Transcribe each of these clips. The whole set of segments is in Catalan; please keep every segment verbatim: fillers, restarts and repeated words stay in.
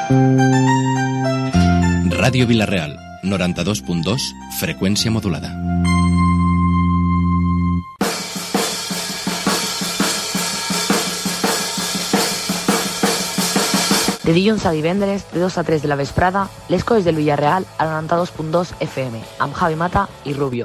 Ràdio Vila-real, noranta-dos punt dos, freqüència modulada. De dilluns a divendres, de dos a tres de la vesprada, l'Esco des del Villarreal al noranta-dos punt dos F M, amb Javi Mata i Rubio.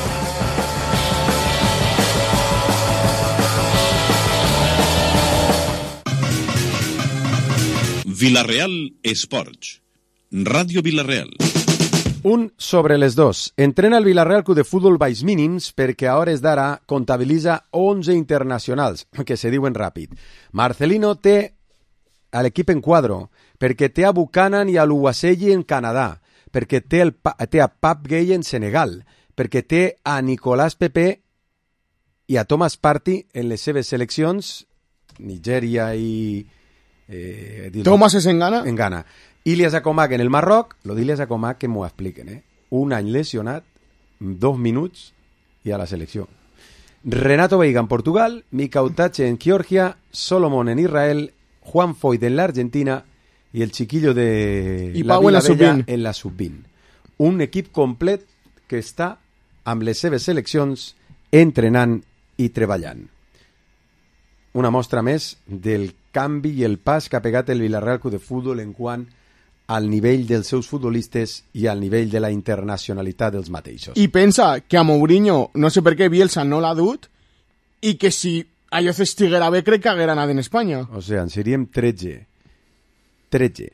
Vila-real Esports. Ràdio Vila-real. Un sobre les dos. Entrena el Vila-real Club de Futbol baix mínims perquè a hores d'ara comptabilitza onze internacionals, que se diuen ràpid. Marcelino té a l'equip en quadro, perquè té a Buchanan i a l'Uwaselli en Canadà, perquè té, el, té a Pap Gay en Senegal, perquè té a Nicolás Pepe i a Thomas Partey en les seves seleccions, Nigèria i... Eh, Thomas és en Ghana? En Ghana. Ilias Akomak en el Marroc, lo d'Ilias Akomak que m'ho expliquen, eh? Un any lesionat, dos minuts i a la selecció. Renato Veiga en Portugal, Mika Utache en Georgia, Solomon en Israel, Juan Foyt en la Argentina y el chiquillo de I la Pau en la Vila sub vint. en la sub vint. Un equip complet que està amb les seves seleccions entrenant i treballant. Una mostra més del canvi i el pas que ha pegat el Vila-real Club de Futbol en quant al nivell dels seus futbolistes i al nivell de la internacionalitat dels mateixos. I pensa que a Mourinho, no sé per què Bielsa no l'ha dut, i que si allò estiguera bé crec que haguera anat en Espanya. O sigui, en seríem tretze. tretze.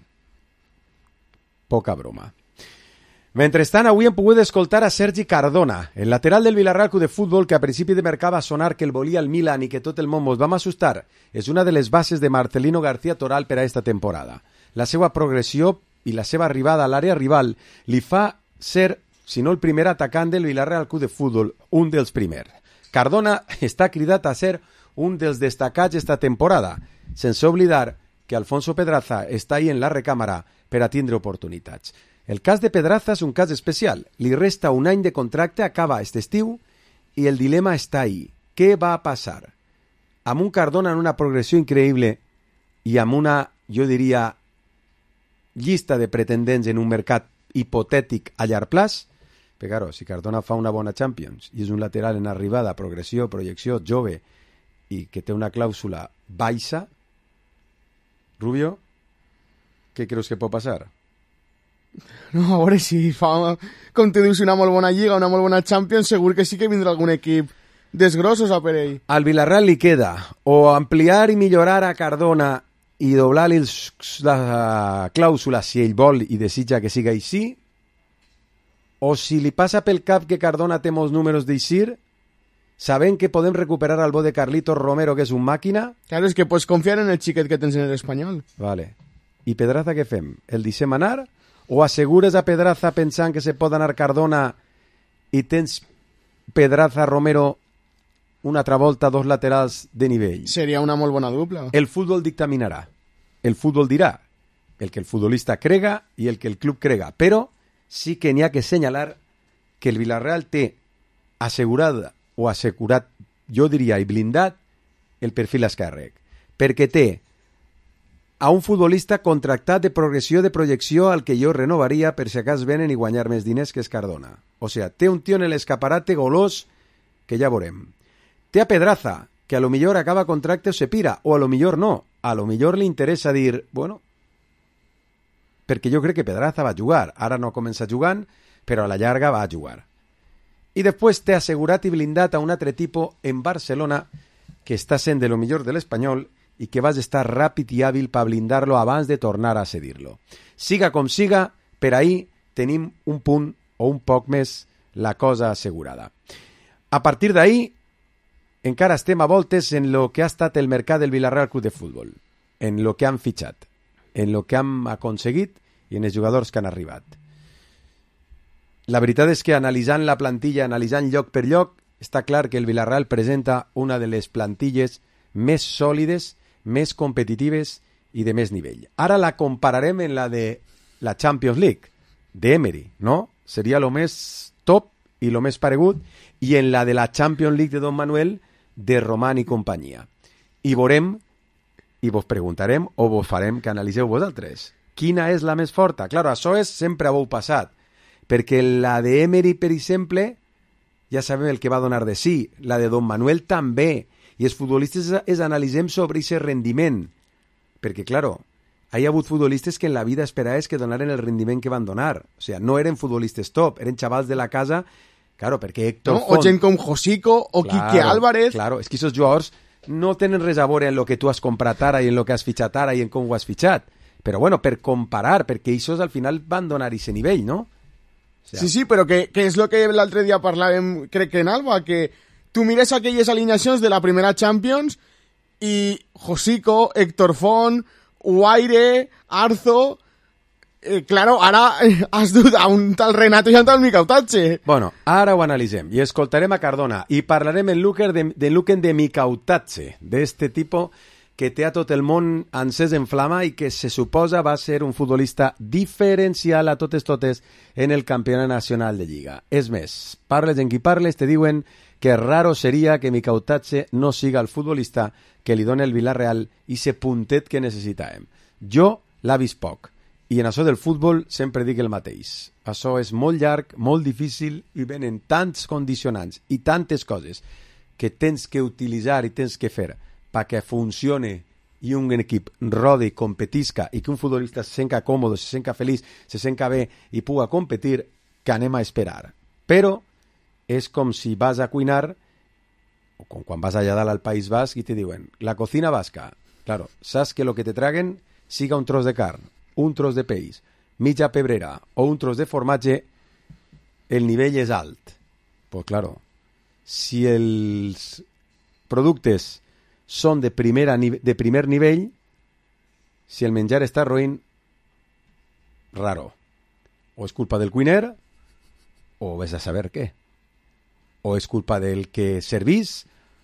Poca broma. Mentrestant, avui hem pogut escoltar a Sergi Cardona, el lateral del Vila-real Club de Futbol, que a principi de mercat va sonar que el volia el Milan i que tot el món mos vam assustar. És una de les bases de Marcelino García Toral per a esta temporada. La seva progressió i la seva arribada a l'àrea rival li fa ser, si no el primer atacant del Vila-real Club de Futbol, un dels primers. Cardona està cridat a ser un dels destacats esta temporada, sense oblidar que Alfonso Pedraza està ahí en la recàmera per a tindre oportunitats. El cas de Pedraza és un cas especial. Li resta un any de contracte, acaba aquest estiu, i el dilema està ahí. Què va passar? Amb un Cardona en una progressió increïble i amb una, jo diria, llista de pretendents en un mercat hipotètic a llarg plaç, perquè, claro, si Cardona fa una bona Champions i és un lateral en arribada, progressió, projecció, jove, i que té una clàusula baixa, Rubio, què creus que pot passar? No, a veure si fa, com te dius, una molt bona lliga, una molt bona Champions, segur que sí que vindrà algun equip desgrossos a per ell. Al Villarreal li queda o ampliar i millorar a Cardona i doblar-li la clàusula si ell vol i desitja que siga així, o si li passa pel cap que Cardona té molts números d'eixir, sabent que podem recuperar el bo de Carlitos Romero, que és un màquina. Claro, és que pots confiar en el xiquet que tens en l'Espanyol. Vale. I Pedraza què fem? El deixem anar? O assegures a Pedraza pensant que se pot anar Cardona i tens Pedraza Romero una altra volta, dos laterals de nivell? Seria una molt bona dupla. El futbol dictaminarà. El futbol dirà el que el futbolista crega i el que el club crega. Però sí que n'hi ha que assenyalar que el Villarreal té assegurada o assegurat, jo diria, i blindat el perfil esquerre. Perquè té a un futbolista contractat de progressió de projecció al que jo renovaria per si acas venen i guanyar més diners que és Cardona. O sigui, té un tio en l'escaparate golós que ja veurem. Té a Pedraza, que a lo millor acaba contracte o se pira, o a lo millor no. A lo millor li interessa dir, bueno, perquè jo crec que Pedraza va jugar. Ara no comença jugant, però a la llarga va jugar. I després té assegurat i blindat a un altre tipus en Barcelona que està sent de lo millor de l'Espanyol i que vas estar ràpid i hàbil per blindar-lo abans de tornar a cedir-lo. Siga com siga, per ahir tenim un punt o un poc més la cosa assegurada. A partir d'ahir, encara estem a voltes en lo que ha estat el mercat del Villarreal Club de Futbol, en lo que han fitxat, en lo que han aconseguit i en els jugadors que han arribat. La veritat és que analitzant la plantilla, analitzant lloc per lloc, està clar que el Villarreal presenta una de les plantilles més sòlides, més competitives i de més nivell. Ara la compararem en la de la Champions League, d'Emery, no? Seria lo més top i lo més paregut, i en la de la Champions League de Don Manuel, de Roman i companyia. I veurem, i vos preguntarem, o vos farem que analiseu vosaltres. quina és la més forta? Claro, això és sempre avui passat, perquè la de Emery, per exemple, ja sabem el que va donar de sí, la de Don Manuel també, i els futbolistes es analitzem sobre aquest rendiment, perquè, claro, hi ha hagut futbolistes que en la vida esperaves que donaren el rendiment que van donar, o sigui, no eren futbolistes top, eren xavals de la casa, claro, perquè Héctor no? Font... O gent com Josico o claro, Quique Álvarez. Claro, és que aquests jugadors no tenen res a veure en lo que tu has comprat ara i en lo que has fitxat ara i en com ho has fitxat, però bueno, per comparar, perquè ells al final van donar aquest nivell, no? O sea... Sí, sí, però que, que és el que l'altre dia parlàvem, crec que en Alba, que tu mires aquelles alineacions de la primera Champions i Josico, Héctor Font, Guaire, Arzo... Eh, claro, ara eh, has dut a un tal Renato i a un tal Micautatge. Bueno, ara ho analitzem i escoltarem a Cardona i parlarem en Luquen de, de, Luquen de Micautatge, d'este tipo que té a tot el món encès en flama i que se suposa va ser un futbolista diferencial a totes totes en el campionat nacional de Lliga. És més, parles en qui parles, te diuen que raro seria que Micautatge no siga el futbolista que li dona el Villarreal i se puntet que necessitàvem. Jo l'ha vist poc. I en això del futbol sempre dic el mateix. Això és molt llarg, molt difícil i venen tants condicionants i tantes coses que tens que utilitzar i tens que fer perquè funcione i un equip rode i competisca i que un futbolista se senta còmode, se senta feliç, se senta bé i puga competir, que anem a esperar. Però és com si vas a cuinar o com quan vas allà dalt al País Basc i te diuen la cocina basca. Claro, saps que lo que te traguen siga un tros de carn, un tros de peix, mitja pebrera o un tros de formatge, el nivell és alt. Pues claro, si els productes són de, primera, de primer nivell, si el menjar està roïn, raro. O és culpa del cuiner, o ves a saber què. O és culpa del que servís,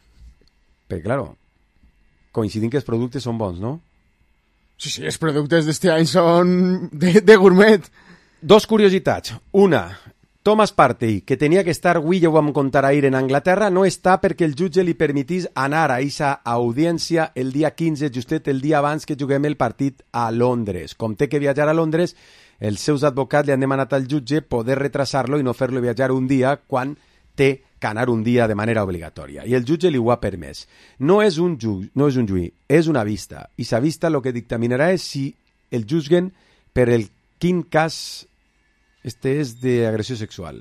perquè claro, coincidim que els productes són bons, no? Sí, sí, els productes d'este any són de, de gourmet. Dos curiositats. Una, Thomas Partey, que tenia que estar, avui ja ho vam contar ahir en Anglaterra, no està perquè el jutge li permetís anar a aquesta audiència el dia quinze, justet el dia abans que juguem el partit a Londres. Com té que viatjar a Londres, els seus advocats li han demanat al jutge poder retrasar-lo i no fer-lo viatjar un dia quan té que anar un dia de manera obligatòria. I el jutge li ho ha permès. No és un, ju no és un juí, és una vista. I sa vista el que dictaminarà és si el juzguen per el quin cas este és d'agressió sexual.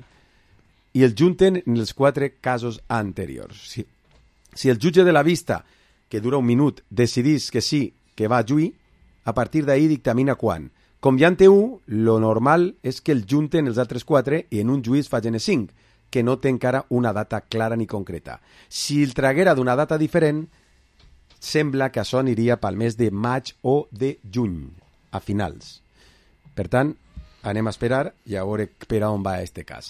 I el junten en els quatre casos anteriors. Si, si el jutge de la vista, que dura un minut, decidís que sí, que va a juí, a partir d'ahir dictamina quan. Com ja en té un, lo normal és que el junten els altres quatre i en un juí es facin els cinc, que no té encara una data clara ni concreta. Si el traguera d'una data diferent, sembla que això aniria pel mes de maig o de juny, a finals. Per tant, anem a esperar i a veure per on va este cas.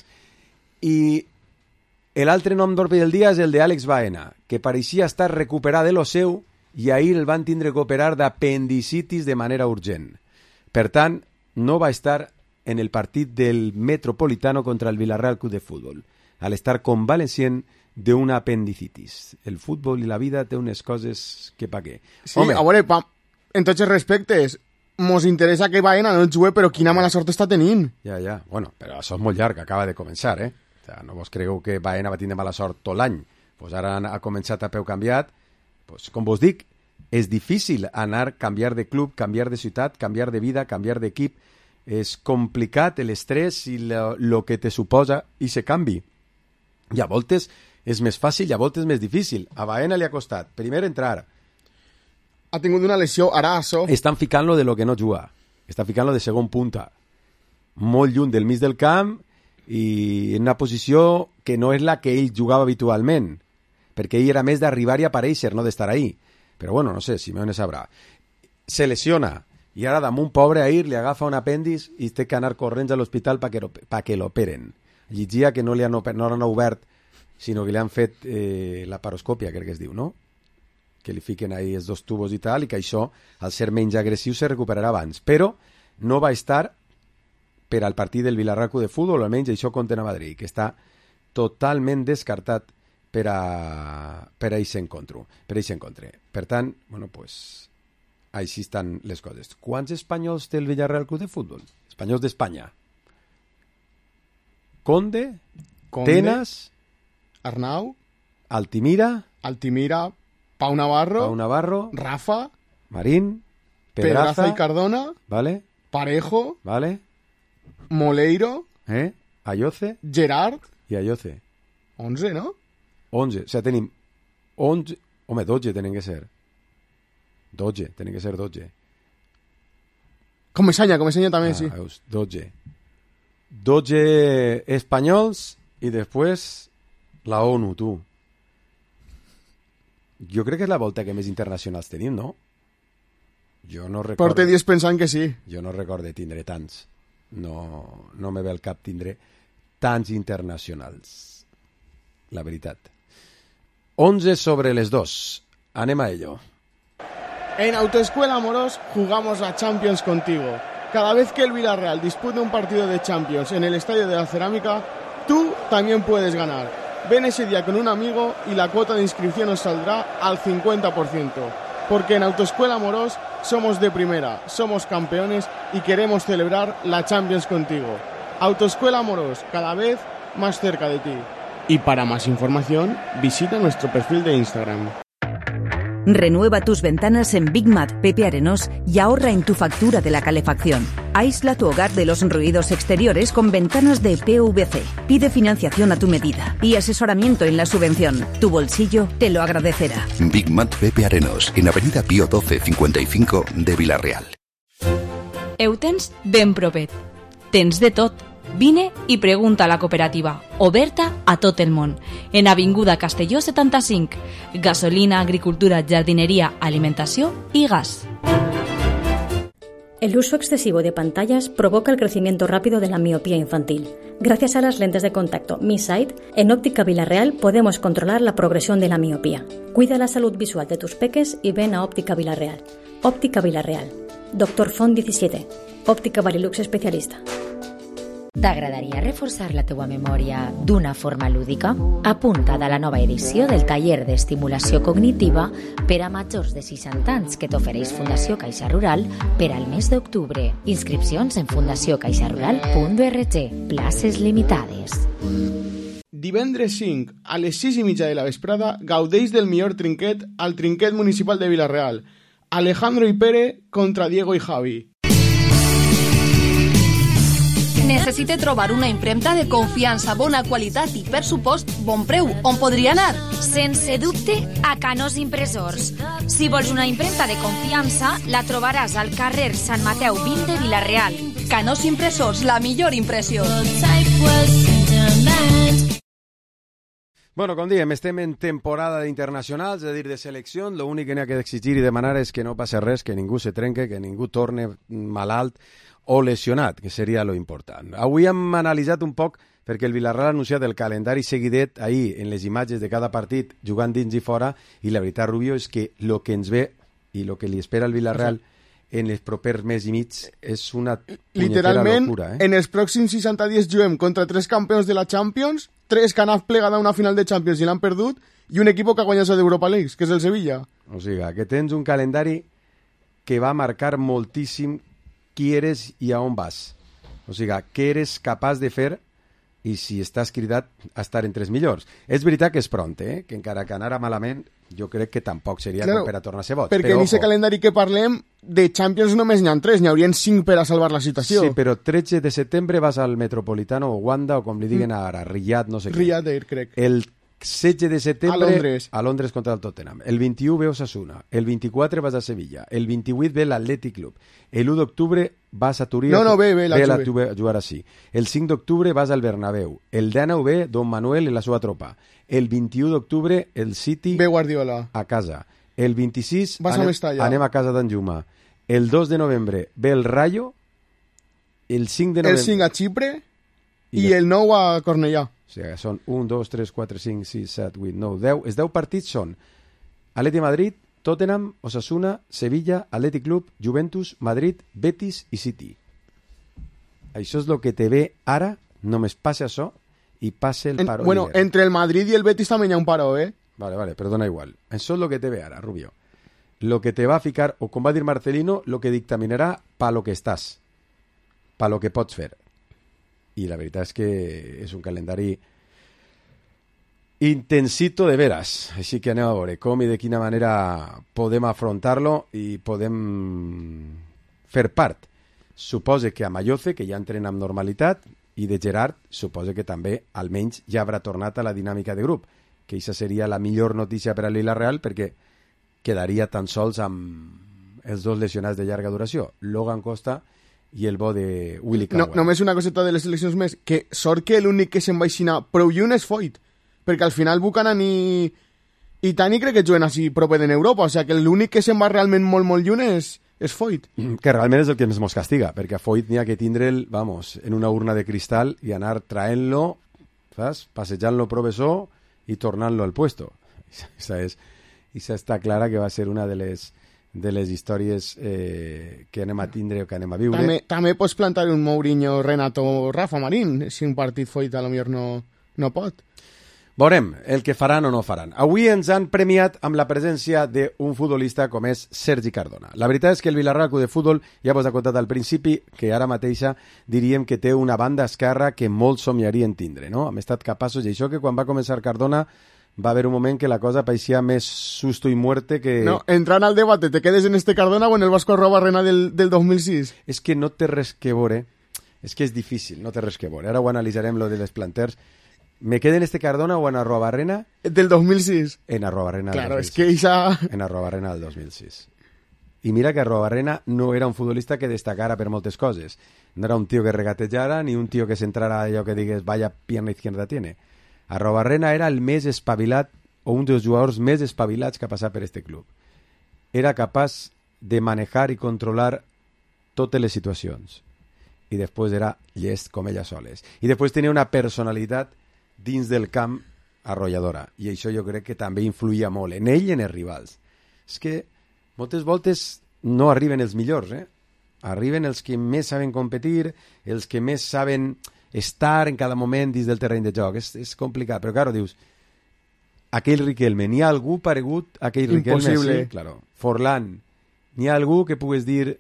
I l'altre nom d'orbe del dia és el d'Àlex Baena, que pareixia estar recuperat de lo seu i ahir el van tindre que operar d'apendicitis de manera urgent. Per tant, no va estar en el partit del Metropolitano contra el Villarreal Club de Fútbol, al estar convalescient d'una apendicitis. El futbol i la vida té unes coses que pa què. Sí, Home. A veure, pa, en tots els respectes, mos interessa que Baena no jugui, però quina mala sort està tenint. Ja, ja. Bueno, però això és molt llarg, acaba de començar, eh? O sea, no vos cregueu que Baena va tindre mala sort tot l'any. Pues ara ha començat a peu canviat. Pues, com vos dic, és difícil anar, canviar de club, canviar de ciutat, canviar de vida, canviar d'equip. És complicat l'estrès i el que te suposa i se canvi. I a voltes és més fàcil i a voltes més difícil. A Baena li ha costat. Primer entrar. Ha tingut una lesió, ara això. Estan ficant-lo de lo que no juga. Estan ficant-lo de segon punta. Molt lluny del mig del camp i en una posició que no és la que ell jugava habitualment. Perquè ell era més d'arribar i aparèixer, no d'estar ahí. Però bueno, no sé, Simeone sabrà. Se lesiona. I ara damunt pobre ahir li agafa un apèndix i té que anar corrents a l'hospital perquè pa que l'operen. Llegia que no li han, no l'han obert, sinó que li han fet eh, la paroscòpia, crec que es diu, no? Que li fiquen ahí els dos tubos i tal, i que això, al ser menys agressiu, se recuperarà abans. Però no va estar per al partit del Villarreal Club de Fútbol, almenys això compten a Madrid, que està totalment descartat per a per a aquest encontro, per a aquest encontre. Per tant, bueno, pues, Així estan les coses. Quants espanyols té el Villarreal Club de Futbol? Espanyols d'Espanya. Conde, Conde, Tenas, Arnau, Altimira, Altimira, Pau Navarro, Pau Navarro, Rafa, Marín, Pedraza, Pedraza, y Cardona, ¿vale? Parejo, ¿Vale? Moleiro, ¿Eh? Ayoce Gerard, i Ayoce. onze, no? onze. O sigui, tenim onze... Home, dotze tenen que ser. dotze, tenen que ser dotze. Comesaña, Comesaña també, Ah, sí. veus, dotze. dotze espanyols i després la ONU, tu. Jo crec que és la volta que més internacionals tenim, no? Jo no recordo... Porte dies pensant que sí. Jo no recordo tindre tants. No, no me ve al cap tindre tants internacionals. La veritat. onze sobre les dos. Anem a ello. En Autoescuela Amorós jugamos la Champions contigo. Cada vez que el Villarreal dispute un partido de Champions en el Estadio de la Cerámica, tú también puedes ganar. Ven ese día con un amigo y la cuota de inscripción nos saldrá al cincuenta por ciento. Porque en Autoescuela Amorós somos de primera, somos campeones y queremos celebrar la Champions contigo. Autoescuela Amorós, cada vez más cerca de ti. Y para más información, visita nuestro perfil de Instagram. Renueva tus ventanas en Big Mat Pepe Arenós y ahorra en tu factura de la calefacción. Aísla tu hogar de los ruidos exteriores con ventanas de P V C. Pide financiación a tu medida y asesoramiento en la subvención. Tu bolsillo te lo agradecerá. Big Mat Pepe Arenós, en Avenida Pío doce cincuenta y cinco de Villarreal. Eutens ben propet. Tens de tot. Vine i pregunta a la cooperativa, oberta a tot el món, en Avinguda Castelló setanta-cinc. Gasolina, agricultura, jardinería, alimentació y gas. El uso excesivo de pantallas provoca el crecimiento rápido de la miopía infantil. Gracias a las lentes de contacto Mi Sight, en Óptica Villarreal podemos controlar la progresión de la miopía. Cuida la salud visual de tus peques y ven a Óptica Villarreal. Óptica Villarreal. Doctor Font diecisiete. Óptica Varilux especialista. T'agradaria reforçar la teua memòria d'una forma lúdica? Apunta't a la nova edició del taller d'estimulació cognitiva per a majors de seixanta anys que t'ofereix Fundació Caixa Rural per al mes d'octubre. Inscripcions en fundació caixa rural punt org. Places limitades. Divendres cinc, a les sis i mitja de la vesprada, gaudeix del millor trinquet al trinquet municipal de Villarreal. Alejandro i Pere contra Diego i Javi. Necessite trobar una impremta de confiança, bona qualitat i, per supost, bon preu. On podria anar? Sense dubte, a Canós Impressors. Si vols una impremta de confiança, la trobaràs al carrer Sant Mateu vint de Vilareal. Canós Impressors, la millor impressió. Bueno, com diem, estem en temporada d'internacionals, és a dir, de selecció. L'únic que n'hi ha que exigir i demanar és que no passi res, que ningú se trenque, que ningú torne malalt o lesionat, que seria lo important. Avui hem analitzat un poc, perquè el Villarreal ha anunciat el calendari seguidet ahir en les imatges de cada partit jugant dins i fora, i la veritat, Rubio, és que el que ens ve i el que li espera al Villarreal en els propers mes i mig és una literalment, locura, eh? En els pròxims seixanta dies juguem contra tres campions de la Champions, tres que han plegat a una final de Champions i l'han perdut, i un equip que ha guanyat d'Europa League, que és el Sevilla. O sigui, que tens un calendari que va marcar moltíssim qui eres i a on vas. O sigui, què eres capaç de fer i si estàs cridat a estar entre els millors. És veritat que és pront, eh? Que encara que anara malament, jo crec que tampoc seria claro, com per a tornar a ser boig. Perquè però, en aquest calendari que parlem, de Champions només n'hi ha tres, n'hi haurien cinc per a salvar la situació. Sí, però tretze de setembre vas al Metropolitano o Wanda, o com li diguen ara, Riyadh, no sé què. Riyadh Air, crec. El setze de setembre a Londres. a Londres contra el Tottenham. El vint-i-u ve Osasuna. El vint-i-quatre vas a Sevilla. El vint-i-vuit ve l'Atlètic Club. El u d'octubre vas a Turí. No, no, ve, ve la, ve la Juve a jugar així. El cinc d'octubre vas al Bernabéu. El dinou ve Don Manuel i la seva tropa. El vint-i-u d'octubre el City ve Guardiola a casa. El vint-i-sis vas anem, a anem a casa d'en Juma. El dos de novembre ve el Rayo. El cinc de novembre... El cinc a Xipre i, i el nou a Cornellà. O sigui, són un, dos, tres, quatre, cinc, sis, set, vuit, nou, deu. Els deu partits són Atleti Madrid, Tottenham, Osasuna, Sevilla, Atlètic Club, Juventus, Madrid, Betis i City. Això és el que te ve ara, només passa això i passa el paro. En, bueno, líder. Entre el Madrid i el Betis també hi ha un paro, eh? Vale, vale, perdona igual. Això és el que te ve ara, Rubio. lo que te va a ficar, o com va dir Marcelino, lo que dictaminarà pa lo que estàs, pa lo que pots fer. I la veritat és que és un calendari intensito de veras, així que anem a veure com i de quina manera podem afrontar-lo i podem fer part. Suposa que a Malloce, que ja entrena amb normalitat, i de Gerard, suposa que també almenys ja haurà tornat a la dinàmica de grup, que això seria la millor notícia per a Villarreal perquè quedaria tan sols amb els dos lesionats de llarga duració, Logan Costa i el bo de Willy Cowell. No, només una coseta de les seleccions més, que sort que l'únic que se'n va aixina prou lluny és Foyt, perquè al final Buchanan i, i Tani crec que juguen així proper en Europa, o sigui que l'únic que se'n va realment molt, molt lluny és, és Foyt. Que realment és el que més mos castiga, perquè a Foyt n'hi ha que tindre'l, vamos, en una urna de cristal i anar traent-lo, saps? Passejant-lo professor i tornant-lo al puesto. Això és, això està clara que va ser una de les de les històries eh, que anem a tindre o que anem a viure. També, també pots plantar un Mourinho, Renato, Rafa Marín, si un partit Foyt a lo millor no, no pot. Veurem el que faran o no faran. Avui ens han premiat amb la presència d'un futbolista com és Sergi Cardona. La veritat és que el Villarreal Club de Futbol, ja vos ha contat al principi, que ara mateixa diríem que té una banda esquerra que molts somiarien tindre, no? Hem estat capaços, i això que quan va començar Cardona va haver un moment que la cosa pareixia més susto i muerte que... No, entrant al debate, ¿te quedes en este Cardona o en el Vasco Arrobarrena del, del dos mil sis? És que no té res que veure, és que és difícil, no té res que veure. Ara ho analitzarem, lo de les planters. ¿Me quede en este Cardona o en Arrobarrena? Del dos mil sis. En Arrobarrena del claro, dos mil sis. Es que esa... En Arrobarrena del dos mil sis. I mira que Arrobarrena no era un futbolista que destacara per moltes coses. No era un tío que regatejara, ni un tío que s'entrara allò que digues, vaya pierna izquierda tiene. Arrobarrena era el més espavilat, o un dels jugadors més espavilats que ha passat per este club. Era capaç de manejar i controlar totes les situacions. I després era llest com ella soles. I després tenia una personalitat dins del camp arrolladora. I això jo crec que també influïa molt en ell i en els rivals. És que moltes voltes no arriben els millors, eh? Arriben els que més saben competir, els que més saben estar en cada moment dins del terreny de joc. És, és complicat, però claro, dius, aquell Riquelme, n'hi ha algú paregut a aquell Riquelme? Impossible. Sí, claro. Forlán, n'hi ha algú que pugues dir...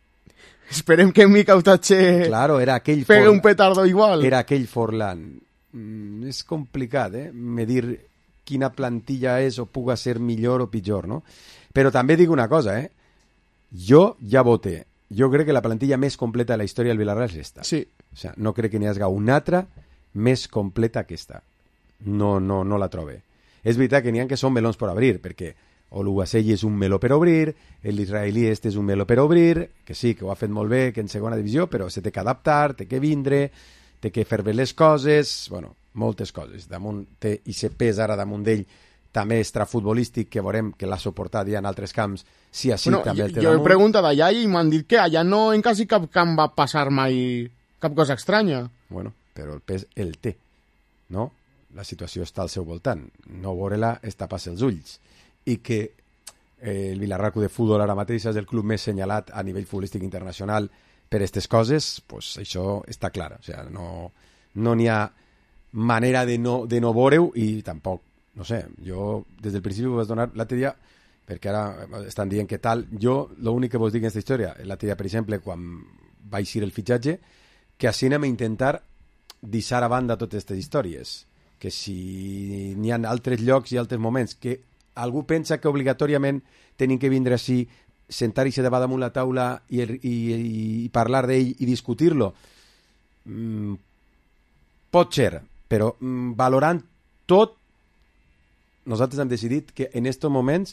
Esperem que Mica Utache claro, era aquell pegue Forlán, un petardo igual. Era aquell Forlán. Mm, és complicat, eh? Medir quina plantilla és o puga ser millor o pitjor, no? Però també dic una cosa, eh? Jo ja voté. Jo crec que la plantilla més completa de la història del Villarreal és esta. Sí. O sea, no crec que n'hi hagi una altra més completa que esta. No, no, no la trobe. És veritat que n'hi ha que són melons per obrir, perquè Oluwaseyi és un meló per obrir, l'israelí este és un meló per obrir, que sí, que ho ha fet molt bé, que en segona divisió, però se té que adaptar, té que vindre, té que fer bé les coses, bueno, moltes coses. Damunt té i se pes ara damunt d'ell també extrafutbolístic, que veurem que l'ha suportat ja en altres camps, sí, així bueno, també el té jo damunt. he preguntat allà i m'han dit que allà no en quasi cap camp va passar mai cap cosa estranya. Bueno, però el pes el té, no? La situació està al seu voltant. No veure-la és tapar-se els ulls. I que eh, el Villarreal Club de Futbol ara mateix és el club més senyalat a nivell futbolístic internacional per aquestes coses, pues això està clar. O sigui, no no n'hi ha manera de no, de no veure-ho i tampoc, no sé, jo des del principi ho vaig donar l'altre dia, perquè ara estan dient que tal, jo l'únic que vos dic en aquesta història, l'altre dia, per exemple, quan va eixir el fitxatge, que així anem a intentar deixar a banda totes aquestes històries, que si n'hi ha altres llocs i altres moments que algú pensa que obligatòriament tenen que vindre així, sentar-se davant damunt la taula i, i, i parlar d'ell i discutir-lo, mm, pot ser, però mm, valorant tot, nosaltres hem decidit que en aquests moments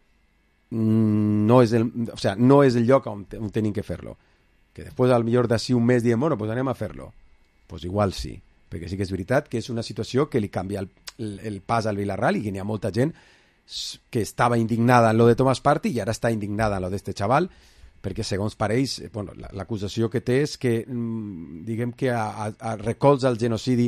mm, no, és el, o sea, no és el lloc on, on tenim que fer-lo. Que després, al millor d'ací un mes, diem, bueno, pues anem a fer-lo. Pues igual sí, perquè sí que és veritat que és una situació que li canvia el, el, el pas al Villarreal i que n'hi ha molta gent que estava indignada en lo de Thomas Partey i ara està indignada en lo d'este xaval, perquè segons pareix, bueno, l'acusació que té és que, diguem que a, a recolza el genocidi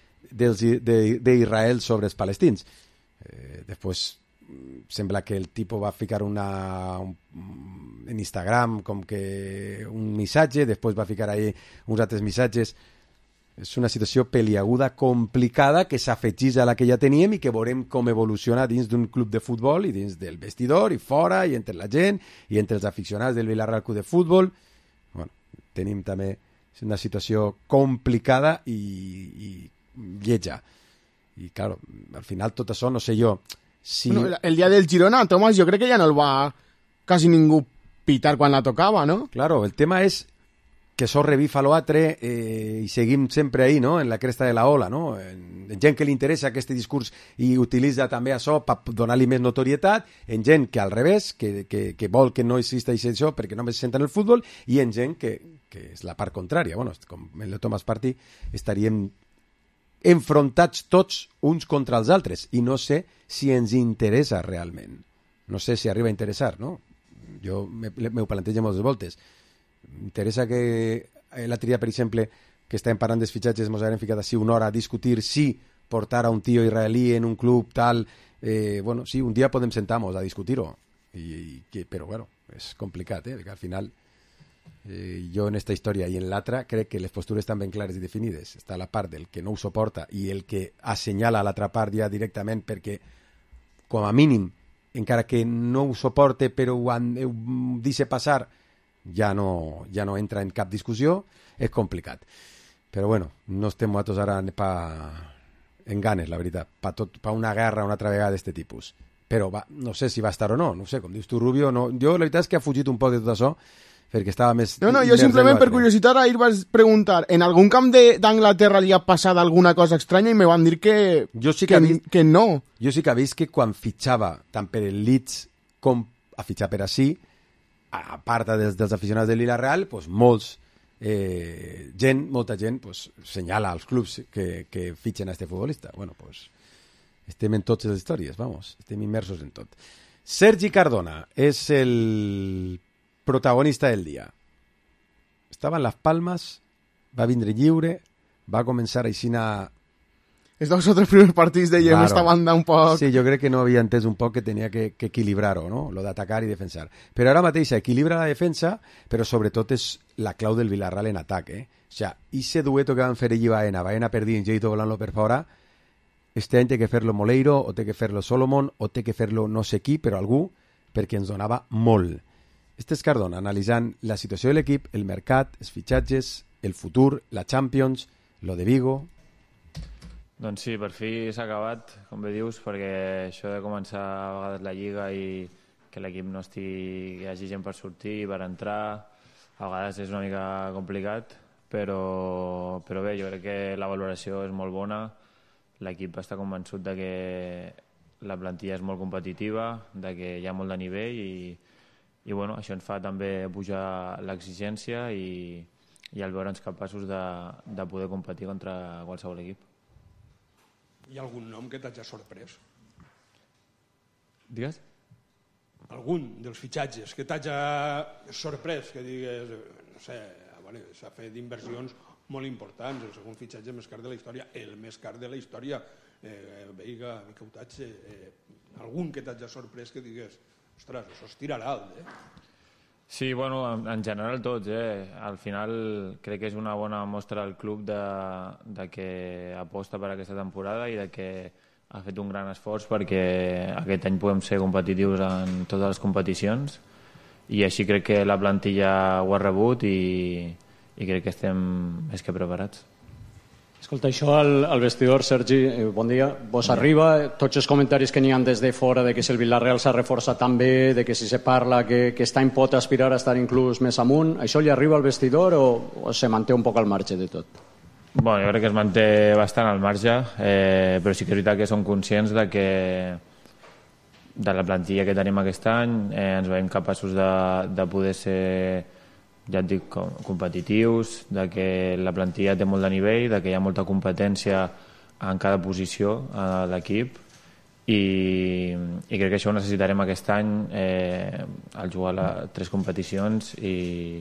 d'Israel sobre els palestins. Eh, després sembla que el tipus va ficar una un, en Instagram com que un missatge, després va ficar ahí uns altres missatges. és una situació peliaguda, complicada, que s'afegeix a la que ja teníem i que veurem com evoluciona dins d'un club de futbol i dins del vestidor i fora i entre la gent i entre els aficionats del Villarreal Club de Futbol. Bueno, tenim també una situació complicada i, i lletja. I, claro, al final tot això, no sé jo... Si... Bueno, el dia del Girona, Tomàs, jo crec que ja no el va quasi ningú pitar quan la tocava, no? Claro, el tema és que això revifa l'altre eh, i seguim sempre ahí, no?, en la cresta de la ola, no? En, en gent que li interessa aquest discurs i utilitza també això per donar-li més notorietat, en gent que al revés, que, que, que vol que no existeix això perquè només se senta en el futbol, i en gent que, que és la part contrària. Bueno, com en el Tomàs Partí estaríem enfrontats tots uns contra els altres i no sé si ens interessa realment. No sé si arriba a interessar, no? Jo m'ho plantejo moltes voltes. Interessa que l'altre dia, per exemple, que estàvem parlant dels fitxatges, ens haguem ficat així una hora a discutir si portar a un tio israelí en un club tal, eh, bueno, sí, un dia podem sentar-nos a discutir-ho, I, i que, però bueno, és complicat, eh, perquè al final eh, jo en esta història i en l'altra crec que les postures estan ben clares i definides. Està la part del que no ho suporta i el que assenyala a l'altra part ja directament perquè, com a mínim, encara que no ho suporte però ho, han, ho deixa passar, ja no, ja no entra en cap discussió, és complicat. Però bueno, no estem nosaltres ara pa, en ganes, la veritat, pa, tot, pa una guerra una altra vegada d'aquest tipus. Però va, no sé si va estar o no, no sé, com dius tu, Rubio, no, jo la veritat és que ha fugit un poc de tot això, perquè estava més... No, no, jo simplement per curiositat ahir vaig preguntar, en algun camp d'Anglaterra li ha passat alguna cosa estranya i me van dir que, jo sí que, que, vist, que no. Jo sí que he vist que quan fitxava tant per el Leeds com a fitxar per així, a part dels, dels aficionats del Villarreal, pues molts eh, gent, molta gent pues, senyala als clubs que, que fitxen a este futbolista. Bueno, pues estem en totes les històries, vamos, estem immersos en tot. Sergi Cardona és el protagonista del dia. Estava en Las Palmas, va vindre lliure, va començar així a... Els dos o tres primers partits de claro. Esta banda un poc... Sí, jo crec que no havia entès un poc que tenia que, que equilibrar-ho, no? Lo d'atacar i defensar. Però ara mateix equilibra la defensa, però sobretot és la clau del Villarreal en atac, eh? O sea, ese dueto que van fer ell i Baena, Baena per dins, Lleito volant-lo per fora, este any té que fer-lo Moleiro, o té que fer-lo Solomon, o té que fer-lo no sé qui, però algú, perquè ens donava molt. Este és Cardona, analitzant la situació de l'equip, el mercat, els fitxatges, el futur, la Champions, lo de Vigo... Doncs sí, per fi s'ha acabat, com bé dius, perquè això de començar a vegades la Lliga i que l'equip no estigui, hi hagi gent per sortir, per entrar, a vegades és una mica complicat, però, però bé, jo crec que la valoració és molt bona, l'equip està convençut de que la plantilla és molt competitiva, de que hi ha molt de nivell i, i bueno, això ens fa també pujar l'exigència i, i el veure'ns capaços de, de poder competir contra qualsevol equip. Hi ha algun nom que t'hagi sorprès? Digues? Algun dels fitxatges que t'hagi sorprès, que digues, no sé, bueno, s'ha fet inversions molt importants, el segon fitxatge més car de la història, el més car de la història, eh, Veiga, Micautatge, eh, algun que t'hagi sorprès que digues, ostres, això es tirarà alt, eh? Sí, bueno, en, en general tots, eh? Al final crec que és una bona mostra del club de, de que aposta per aquesta temporada i de que ha fet un gran esforç perquè aquest any podem ser competitius en totes les competicions i així crec que la plantilla ho ha rebut i, i crec que estem més que preparats. Escolta, això al, al vestidor, Sergi, bon dia. Vos arriba tots els comentaris que n'hi ha des de fora de que si el Villarreal s'ha reforçat tan bé, de que si se parla que, que està en pot aspirar a estar inclús més amunt, això li arriba al vestidor o, o se manté un poc al marge de tot? Bueno, jo crec que es manté bastant al marge, eh, però sí que és veritat que som conscients de que de la plantilla que tenim aquest any eh, ens veiem capaços de, de poder ser, ja et dic, competitius, de que la plantilla té molt de nivell, de que hi ha molta competència en cada posició a l'equip i, i crec que això ho necessitarem aquest any eh, al jugar a tres competicions i,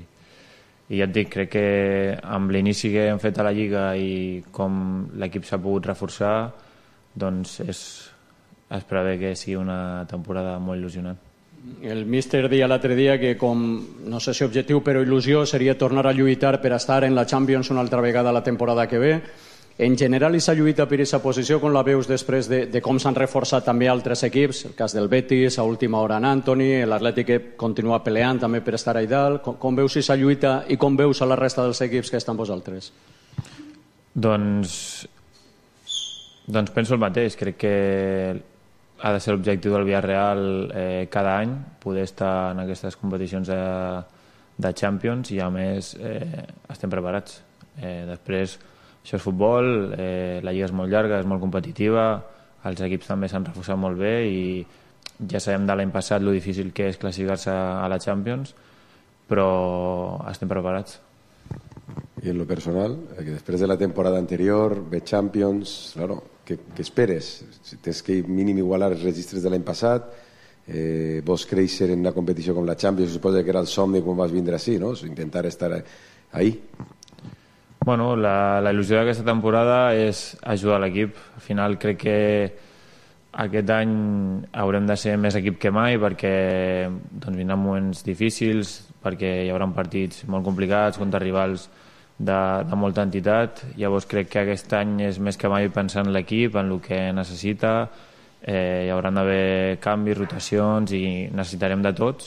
i ja et dic, crec que amb l'inici que hem fet a la Lliga i com l'equip s'ha pogut reforçar, doncs és, es prevé que sigui una temporada molt il·lusionant. El míster deia l'altre dia que com, no sé si objectiu però il·lusió seria tornar a lluitar per estar en la Champions una altra vegada la temporada que ve. En general, aquesta lluita per aquesta posició, com la veus després de, de com s'han reforçat també altres equips, el cas del Betis, a última hora en Antoni, l'Atlètic que continua peleant també per estar allà dalt, com, com veus aquesta lluita i com veus a la resta dels equips que estan vosaltres? Doncs, doncs penso el mateix, crec que ha de ser l'objectiu del Villarreal eh, cada any, poder estar en aquestes competicions de, de Champions i a més eh, estem preparats. Eh, després, això és futbol, eh, la lliga és molt llarga, és molt competitiva, els equips també s'han reforçat molt bé i ja sabem de l'any passat lo difícil que és classificar-se a la Champions, però estem preparats. Y en lo personal, que después de la temporada anterior, ve Champions, claro, ¿qué, qué esperes? Si tienes que mínimo igualar els registres de l'any passat, eh, vos creéis ser en una competició com la Champions, suposo que era el somni quan vas vindre així, no? Intentar estar ahí. Bueno, la, la il·lusió d'aquesta temporada és ajudar l'equip. Al final crec que aquest any haurem de ser més equip que mai perquè doncs, vindran moments difícils, perquè hi haurà partits molt complicats contra rivals de, de molta entitat. Llavors crec que aquest any és més que mai pensar en l'equip, en el que necessita. Eh, hi haurà d'haver canvis, rotacions i necessitarem de tots.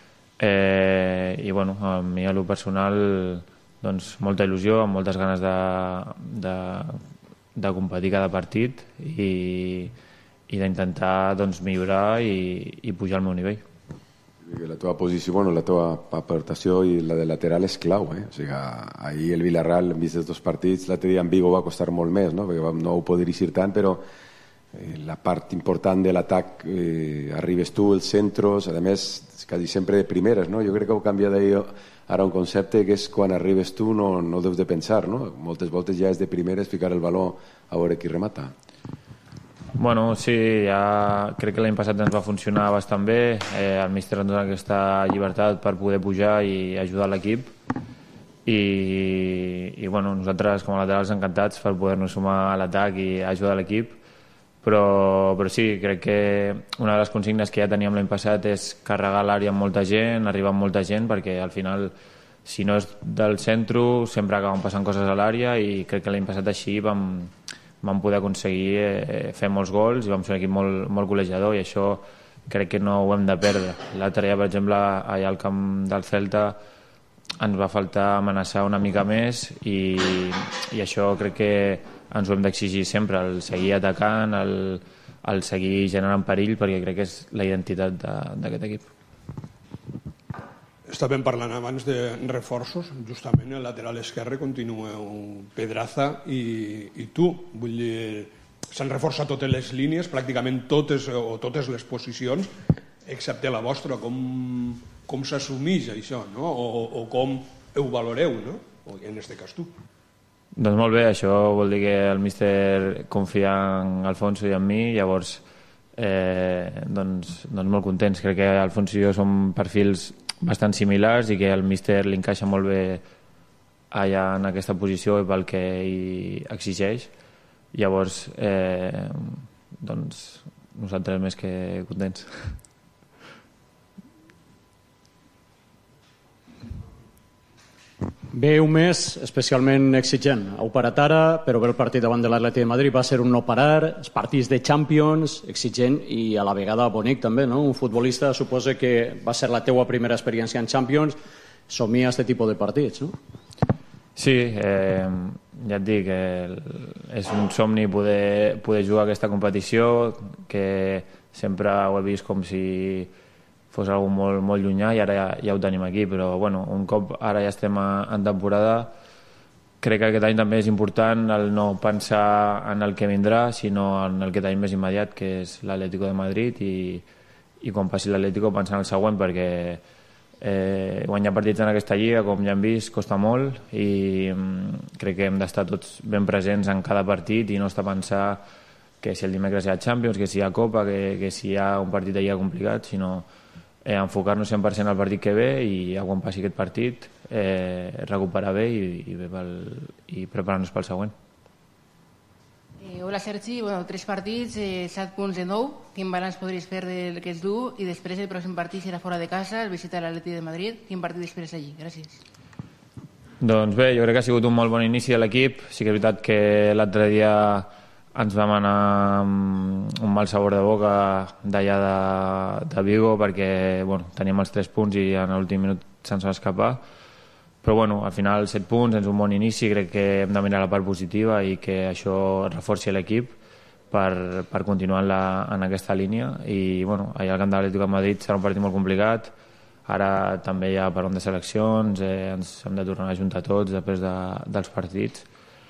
Eh, I bueno, a mi a lo personal doncs, molta il·lusió, amb moltes ganes de, de, de competir cada partit i, i d'intentar doncs, millorar i, i pujar al meu nivell. La teva posició, bueno, la teva aportació i la de lateral és clau, eh? O sigui, ahir el Villarreal, hem vist els dos partits, l'altre dia en Vigo va costar molt més, no? Perquè no ho pot dirigir tant, però eh, la part important de l'atac eh, arribes tu, els centros, a més, quasi sempre de primeres, no? Jo crec que heu canviat d'ahir ara un concepte que és quan arribes tu no, no deus de pensar, no? Moltes voltes ja és de primeres ficar el baló a veure qui remata. Bueno, sí, ja crec que l'any passat ens va funcionar bastant bé. Eh, el míster ens dona aquesta llibertat per poder pujar i ajudar l'equip. I, i bueno, nosaltres com a laterals encantats per poder-nos sumar a l'atac i ajudar l'equip. Però, però sí, crec que una de les consignes que ja teníem l'any passat és carregar l'àrea amb molta gent, arribar amb molta gent, perquè al final, si no és del centre, sempre acaben passant coses a l'àrea i crec que l'any passat així vam, vam poder aconseguir eh, fer molts gols i vam ser un equip molt, molt golejador i això crec que no ho hem de perdre. L'altre dia, per exemple, allà al camp del Celta ens va faltar amenaçar una mica més i, i això crec que ens ho hem d'exigir sempre, el seguir atacant, el, el seguir generant perill, perquè crec que és la identitat d'aquest equip. Estàvem parlant abans de reforços, justament el lateral esquerre continueu Pedraza i, i tu. Vull dir, s'han reforçat totes les línies, pràcticament totes o totes les posicions, excepte la vostra. Com, com s'assumeix això, no? O, o com ho valoreu, no? O en aquest cas tu. Doncs molt bé, això vol dir que el míster confia en Alfonso i en mi, llavors eh, doncs, doncs molt contents. Crec que Alfonso i jo som perfils bastant similars i que el míster li encaixa molt bé allà en aquesta posició i pel que hi exigeix. Llavors, eh, doncs, nosaltres més que contents. Ve un mes especialment exigent. Heu parat ara, però ve el partit davant de l'Atlètic de Madrid. Va ser un no parar, els partits de Champions, exigent i a la vegada bonic també, no? Un futbolista suposa que va ser la teua primera experiència en Champions, somia aquest tipus de partits, no? Sí, eh, ja et dic, eh, és un somni poder, poder jugar a aquesta competició, que sempre ho he vist com si fos algo molt, molt llunyà i ara ja, ja ho tenim aquí, però bueno, un cop ara ja estem a, en temporada, crec que aquest any també és important el no pensar en el que vindrà, sinó en el que tenim més immediat, que és l'Atlético de Madrid, i, i quan passi l'Atlético pensar en el següent, perquè eh, guanyar partits en aquesta lliga, com ja hem vist, costa molt i mm, crec que hem d'estar tots ben presents en cada partit i no estar a pensar que si el dimecres hi ha Champions, que si hi ha Copa, que, que si hi ha un partit de lliga complicat, sinó Eh, enfocar-nos cent per cent al partit que ve i quan passi aquest partit eh, recuperar bé i, i, bé pel, i preparar-nos pel següent. Eh, hola Sergi, bueno, tres partits, eh, set punts de nou. Quin balanç podries fer d'aquests dur? I després el pròxim partit serà fora de casa, el visita a l'Atleti de Madrid. Quin partit esperes allí? Gràcies. Doncs bé, jo crec que ha sigut un molt bon inici de l'equip. Sí que és veritat que l'altre dia ens vam anar amb un mal sabor de boca d'allà de, de Vigo perquè bueno, teníem els tres punts i en l'últim minut se'ns va escapar. Però bueno, al final set punts és un bon inici, crec que hem de mirar la part positiva i que això reforci l'equip per, per continuar en, la, en aquesta línia. I bueno, allà al camp de l'Atlètic de Madrid serà un partit molt complicat. Ara també hi ha parón de seleccions, eh, ens hem de tornar a juntar tots després de, dels partits.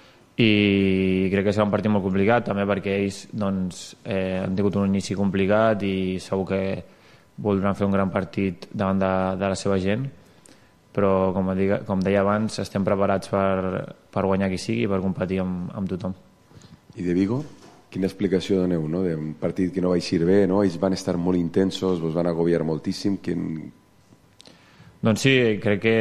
I crec que serà un partit molt complicat també perquè ells doncs, eh, han tingut un inici complicat i segur que voldran fer un gran partit davant de, de la seva gent, però com, dic, com deia abans estem preparats per, per guanyar qui sigui i per competir amb, amb tothom. I de Vigo? Quina explicació doneu, no? D'un partit que no va eixir bé, no? Ells van estar molt intensos, vos van agobiar moltíssim. Quin... Doncs sí, crec que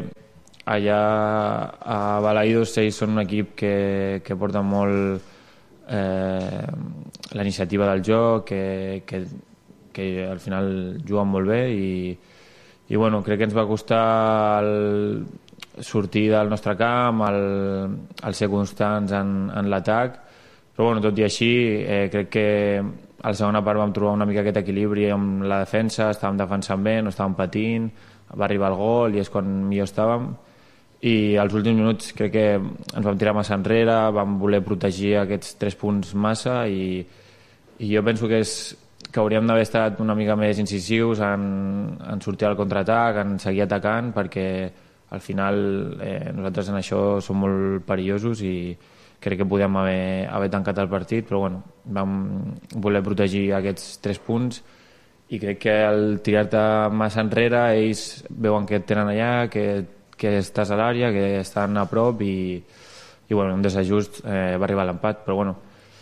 allà a Balaidos ells són un equip que, que porta molt eh, la iniciativa del joc, que, que, que al final juguen molt bé i i bueno, crec que ens va costar el sortir del nostre camp, el, el ser constants en, en l'atac, però bueno, tot i així eh, crec que a la segona part vam trobar una mica aquest equilibri amb la defensa, estàvem defensant bé, no estàvem patint, va arribar el gol i és quan millor estàvem i als últims minuts crec que ens vam tirar massa enrere, vam voler protegir aquests tres punts massa i, i jo penso que és que hauríem d'haver estat una mica més incisius en, en sortir al contraatac, en seguir atacant, perquè al final eh, nosaltres en això som molt perillosos i crec que podíem haver, haver tancat el partit, però bueno, vam voler protegir aquests tres punts i crec que al tirar-te massa enrere ells veuen que et tenen allà, que, que estàs a l'àrea, que estan a prop i, i bueno, un desajust eh, va arribar a l'empat, però bueno,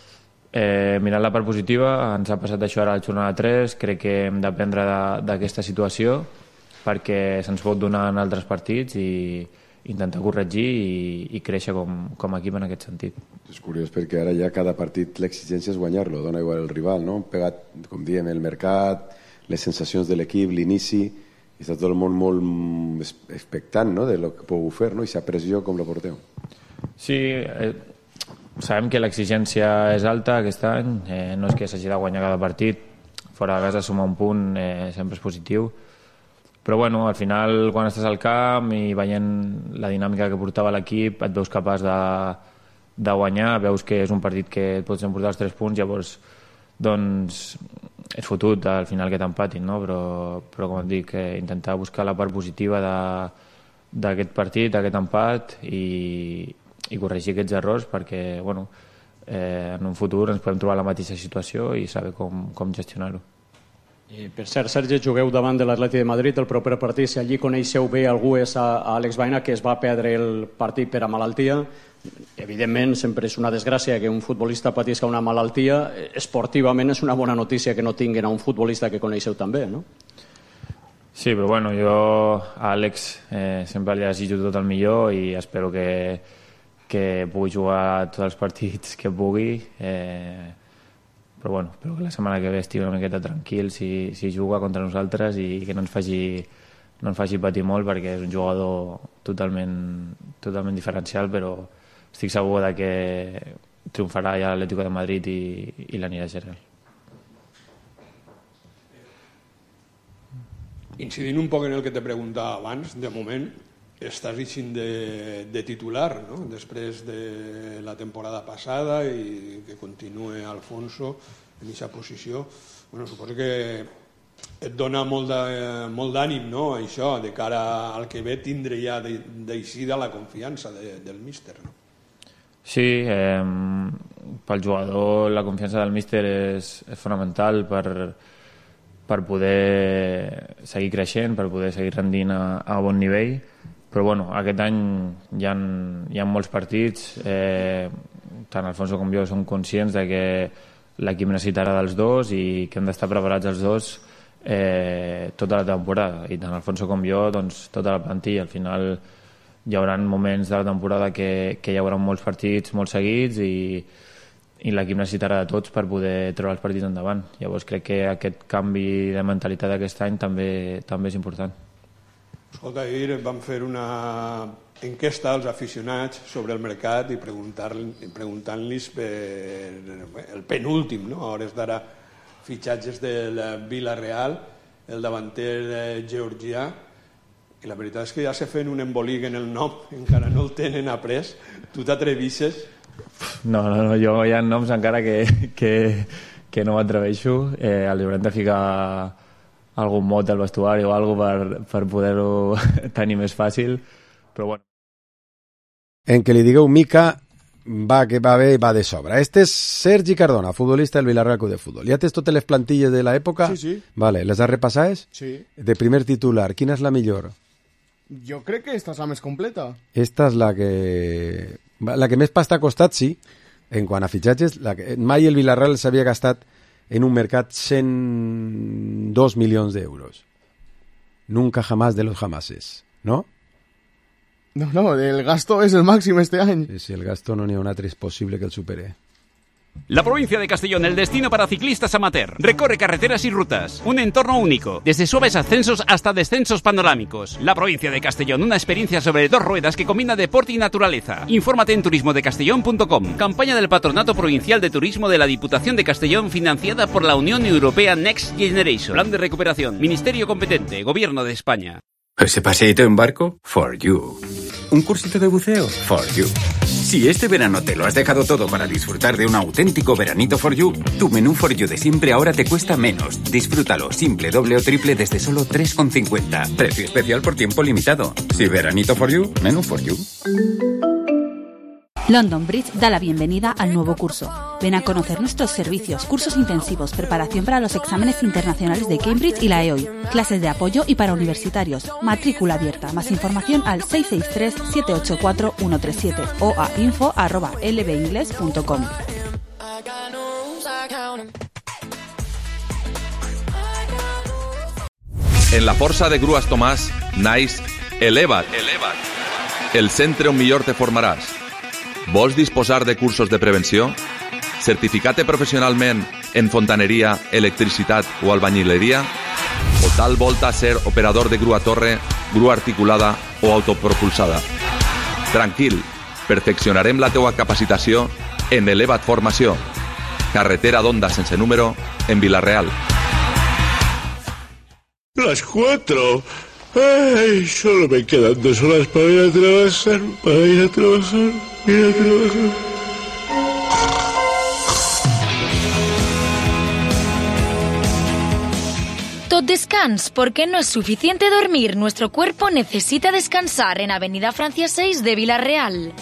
Eh, mirant la part positiva, ens ha passat això ara a la jornada tres, crec que hem d'aprendre d'aquesta situació perquè se'ns pot donar en altres partits i intentar corregir i, i créixer com, com a equip en aquest sentit. És curiós perquè ara ja cada partit l'exigència és guanyar-lo, dona igual el rival, no? Pegat, com diem, el mercat, les sensacions de l'equip, l'inici, i està tot el món molt expectant, no?, de lo que podeu fer, no?, i aquesta pressió com la porteu. Sí, eh, sabem que l'exigència és alta aquest any, eh, no és que s'hagi de guanyar cada partit, fora de casa sumar un punt eh, sempre és positiu, però bueno, al final quan estàs al camp i veient la dinàmica que portava l'equip et veus capaç de, de guanyar, veus que és un partit que et pots emportar els tres punts, llavors doncs és fotut al final que t'empatin, no? però, però com et dic, eh, intentar buscar la part positiva d'aquest partit, d'aquest empat i i corregir aquests errors perquè bueno, eh, en un futur ens podem trobar la mateixa situació i saber com, com gestionar-ho. I per cert, Sergi, jugueu davant de l'Atlètic de Madrid el proper partit. Si allí coneixeu bé algú és a, a Àlex Baena, que es va perdre el partit per a malaltia. Evidentment, sempre és una desgràcia que un futbolista patisca una malaltia. Esportivament és una bona notícia que no tinguin a un futbolista que coneixeu també, no? Sí, però bueno, jo a Àlex eh, sempre li desitjo tot el millor i espero que que pugui jugar tots els partits que pugui, eh, però bueno, espero que la setmana que ve estigui una miqueta tranquil si, si juga contra nosaltres i que no ens faci, no ens faci patir molt perquè és un jugador totalment, totalment diferencial, però estic segur de que triomfarà ja l'Atlético de Madrid i, i l'anirà a Gerrard. Incidint un poc en el que te preguntava abans, de moment estàs eixint de, de titular, no? Després de la temporada passada i que continue Alfonso en aquesta posició. Bueno, suposo que et dona molt d'ànim, no? Això, de cara al que ve tindre ja d'eixida la confiança de, del míster, no? Sí, eh, pel jugador la confiança del míster és, és fonamental per, per poder seguir creixent, per poder seguir rendint a, a bon nivell. Però bueno, aquest any hi ha, hi ha molts partits, eh, tant Alfonso com jo som conscients de que l'equip necessitarà dels dos i que hem d'estar preparats els dos eh, tota la temporada, i tant Alfonso com jo doncs, tota la plantilla. Al final hi haurà moments de la temporada que, que hi haurà molts partits molt seguits i, i l'equip necessitarà de tots per poder treure els partits endavant. Llavors crec que aquest canvi de mentalitat d'aquest any també, també és important. Escolta, ahir vam fer una enquesta als aficionats sobre el mercat i preguntant-los per el penúltim, no? A hores d'ara, fitxatges del Villarreal, el davanter georgià, i la veritat és que ja se fent un embolic en el nom, encara no el tenen après. Tu t'atrevisses? No, no, no, jo hi ha noms encara que, que, que no m'atreveixo. Eh, li haurem de ficar algun mot al vestuari o alguna per, per poder-ho tenir més fàcil, però bueno. En que li digueu mica, va que va bé, va de sobra. Este és Sergi Cardona, futbolista del Villarreal Club de Futbol. Ja tens totes les plantilles de l'època? Sí, sí. Vale, les has repassades? Sí. De primer titular, quina és la millor? Jo crec que esta és la més completa. Esta és la que... La que més pasta ha costat, sí, en quant a fitxatges. La que... Mai el Villarreal s'havia gastat en un mercat cent dos milions d'euros. Nunca jamás de los jamases, ¿no? No, no, el gasto es el máximo este año. Sí, sí, el gasto no n'hi ha un altre, és possible que el supere. La provincia de Castellón, el destino para ciclistas amateur. Recorre carreteras y rutas. Un entorno único. Desde suaves ascensos hasta descensos panorámicos. La provincia de Castellón, una experiencia sobre dos ruedas que combina deporte y naturaleza. Infórmate en turismo de castellón punto com. Campaña del Patronato Provincial de Turismo de la Diputación de Castellón, financiada por la Unión Europea Next Generation. Plan de recuperación. Ministerio competente. Gobierno de España. ¿Ese paseíto en barco? For you. ¿Un cursito de buceo? For you. Si este verano te lo has dejado todo para disfrutar de un auténtico veranito For You, tu menú For You de siempre ahora te cuesta menos. Disfrútalo simple, doble o triple desde solo tres con cincuenta. Precio especial por tiempo limitado. Si veranito For You, menú For You. London Bridge da la bienvenida al nuevo curso. Ven a conocer nuestros servicios, cursos intensivos, preparación para los exámenes internacionales de Cambridge y la E O I, clases de apoyo y para universitarios, matrícula abierta. Más información al seis seis tres, siete ocho cuatro, uno tres siete o a info arroba l b ingles punto com. En la Força de Grues Tomàs naix Eleva't, Eleva't, el centre on millor te formaràs. Vols disposar de cursos de prevenció? Certificat-te professionalment en fontaneria, electricitat o albañileria? O tal volta ser operador de grua torre, grua articulada o autopropulsada? Tranquil, perfeccionarem la teua capacitació en Eleva't Formació. Carretera d'Onda sense número en Vila-real. Las cuatro. Ay, solo me quedan dos horas para ir a trabajar, para ir a trabajar, ir a trabajar. Tot descans, porque no es suficiente dormir. Nuestro cuerpo necesita descansar en Avenida Francia seis de Vila-real.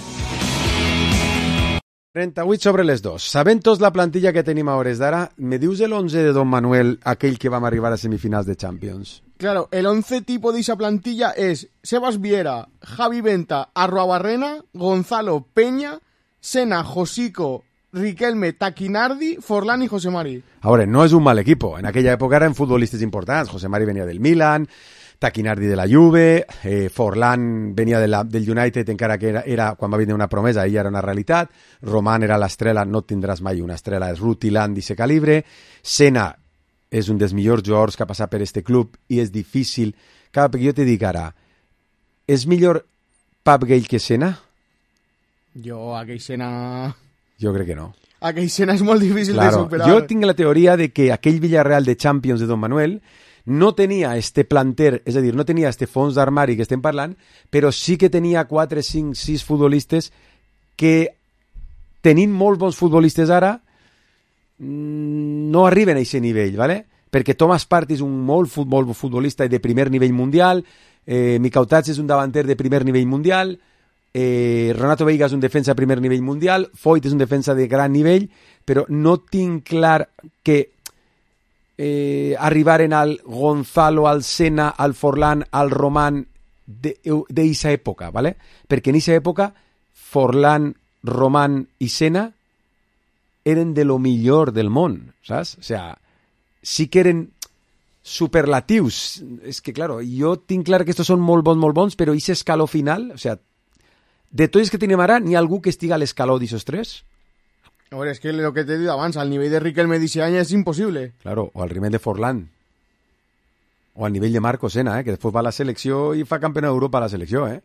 trenta-vuit sobre les dos. Sabent tots la plantilla que tenim a hores d'ara, me dius l'onze de Don Manuel, aquell que vam arribar a semifinals de Champions? Claro, el once tipo de esa plantilla es Sebas Viera, Javi Venta, Arruabarrena, Gonzalo Peña, Sena, Josico, Riquelme, Taquinardi, Forlán y José Mari. Ahora, no és un mal equipo. En aquella època eren futbolistes importants. José Mari venia del Milan, Taquinardi de la Juve, eh, Forlán venia de la, del United, encara que era, era quan va vindre una promesa, ella era una realitat. Román era l'estrela, no tindràs mai una estrela, és rutilant d'ese calibre. Sena és un dels millors jugadors que ha passat per este club i és difícil. Clar, perquè jo te dic ara, és millor Pap Gale que Sena? Jo, aquell Sena... Jo crec que no. Aquell Sena és molt difícil claro, de superar. Jo tinc la teoria de que aquell Villarreal de Champions de Don Manuel no tenia este planter, és a dir, no tenia este fons d'armari que estem parlant, però sí que tenia quatre, cinc, sis futbolistes que, tenint molts bons futbolistes ara, no arriben a aquest nivell, ¿vale? Perquè Thomas Partey és un molt futbol, futbolista de primer nivell mundial, eh, Mikautats és un davanter de primer nivell mundial, eh, Renato Veiga és un defensa de primer nivell mundial, Foyt és un defensa de gran nivell, però no tinc clar que Eh, arribaren al Gonzalo, al Sena, al Forlán, al Román d'eixa època, ¿vale? Perquè en eixa època Forlán, Román i Sena eren de lo millor del món, saps? O sea, sí que eren superlatius. És que, claro, jo tinc clar que estos són molt bons, molt bons, però eixe escaló final, o sea, de tots els que tenim ara, n'hi ha algú que estiga a l'escaló d'aixos tres? A veure, és que el que t'he dit abans, al nivell de Riquelme d'aquest any és impossible. Claro, o al nivell de Forlán. O al nivell de Marco Sena, eh, que després va a la selecció i fa campió d'Europa a la selecció, eh?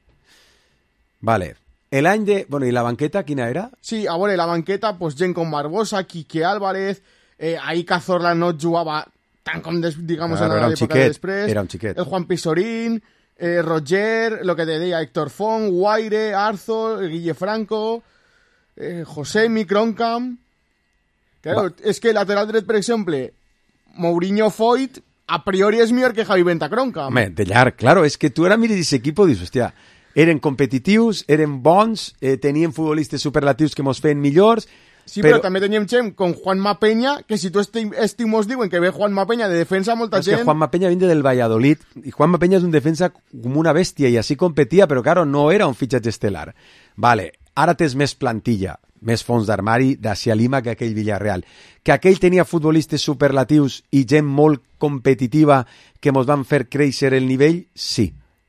Vale. El any de... Bueno, i la banqueta, quina era? Sí, a veure, la banqueta, pues, gent com Barbosa, Quique Álvarez, eh, ahí Cazorla no jugava tant com, des, digamos, claro, en l'època de després. Era un xiquet. El Juan Pisorín, eh, Roger, lo que te deia, Héctor Font, Guaire, Arzo, Guille Franco, eh, Josemi, Croncam... Claro, va. És que lateral dret, per exemple, Mourinho Foyt, a priori és millor que Javi Ventacronca. Home, de llarg, claro, és que tu ara mires aquest equip i dius, hòstia, eren competitius, eren bons, eh, tenien futbolistes superlatius que mos feien millors... Sí, però, però també teníem gent com Juanma Peña, que si tu esti estimos diuen que ve Juanma Peña de defensa molta és gent... És que Juanma Peña vinde del Valladolid, i Juanma Peña és un defensa com una bèstia, i així competia, però claro, no era un fitxatge estel·lar. Vale, ara tens més plantilla, més fons d'armari d'Asia Lima que aquell Villarreal. Que aquell tenia futbolistes superlatius i gent molt competitiva que mos van fer créixer el nivell, sí.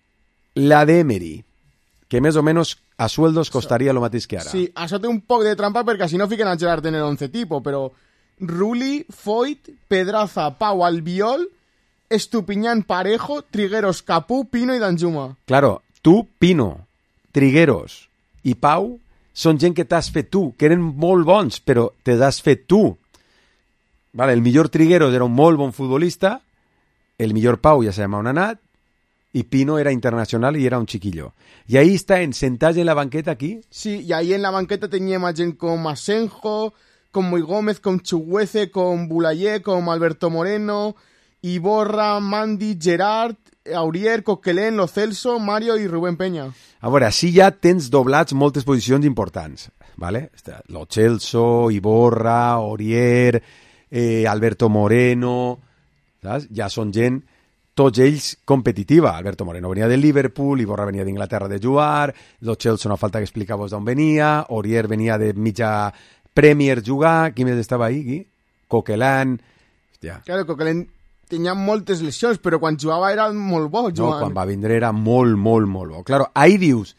La d'Emery, que més o menys a sueldos costaria lo mateix que ara. Sí, això té un poc de trampa perquè si no fiquen a Gerard en el once tipo, però Rulli, Foyt, Pedraza, Pau, Albiol, Estupiñán, Parejo, Trigueros, Capú, Pino i Danjuma. Claro, tu, Pino, Trigueros i Pau són gent que t'has fet tu, que eren molt bons, però te l'has fet tu. Vale, el millor Trigueros era un molt bon futbolista, el millor Pau ja sabem on ha anat, i Pino era internacional i era un chiquillo. I ahí està, en sentatge en la banqueta aquí. Sí, i ahí en la banqueta teníem a gent com Asenjo, com Moy Gómez, com Chuguece, com Bulayé, com Alberto Moreno, Iborra, Mandi, Gerard, Aurier, Coquelén, Lo Celso, Mario i Rubén Peña. A veure, així ja tens doblats moltes posicions importants, ¿vale? Lo Celso, Iborra, Aurier, eh, Alberto Moreno, saps? Ja són gent... tots ells competitiva. Alberto Moreno venia del Liverpool, Iborra venia d'Inglaterra de jugar, Lo Celso no falta que explicar-vos d'on venia, Aurier venia de mitja Premier jugar, qui més estava ahí? Qui? Coquelin. Hòstia. Claro, Coquelin tenia moltes lesions, però quan jugava era molt bo jugant. No, quan va vindre era molt, molt, molt bo. Claro, ahí dius,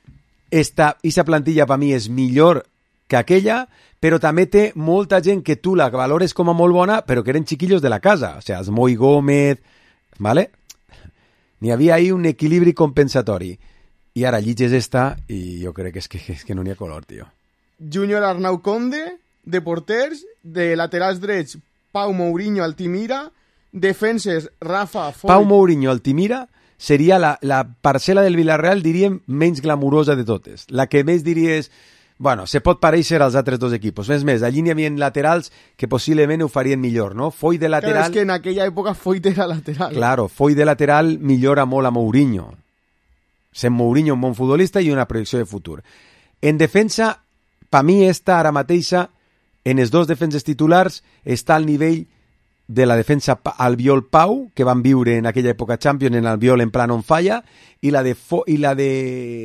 esta, esta plantilla per mi és millor que aquella, però també té molta gent que tu la valores com a molt bona, però que eren chiquillos de la casa. O sea, Moy Gómez... ¿Vale? N'hi havia ahí un equilibri compensatori. I ara llitges esta i jo crec que és que, és que no n'hi ha color, tio. Júnior Arnau Conde, de porters, de laterals drets, Pau Mourinho, Altimira, defenses, Rafa, Foyt... Pau Mourinho, Altimira seria la, la parcel·la del Villarreal, diríem, menys glamurosa de totes. La que més diries... Bueno, se pot pareixer als altres dos equipos. Més més, allí n'hi havia laterals que possiblement ho farien millor, no? Foyt de lateral... Claro, és que en aquella època Foyt era lateral. Claro, Foyt de lateral millora molt a Mourinho. Sent Mourinho un bon futbolista i una projecció de futur. En defensa, per mi està ara mateixa, en els dos defenses titulars, està al nivell de la defensa Albiol Pau, que van viure en aquella època Champions en Albiol en plan on falla, i la de... Fo i la de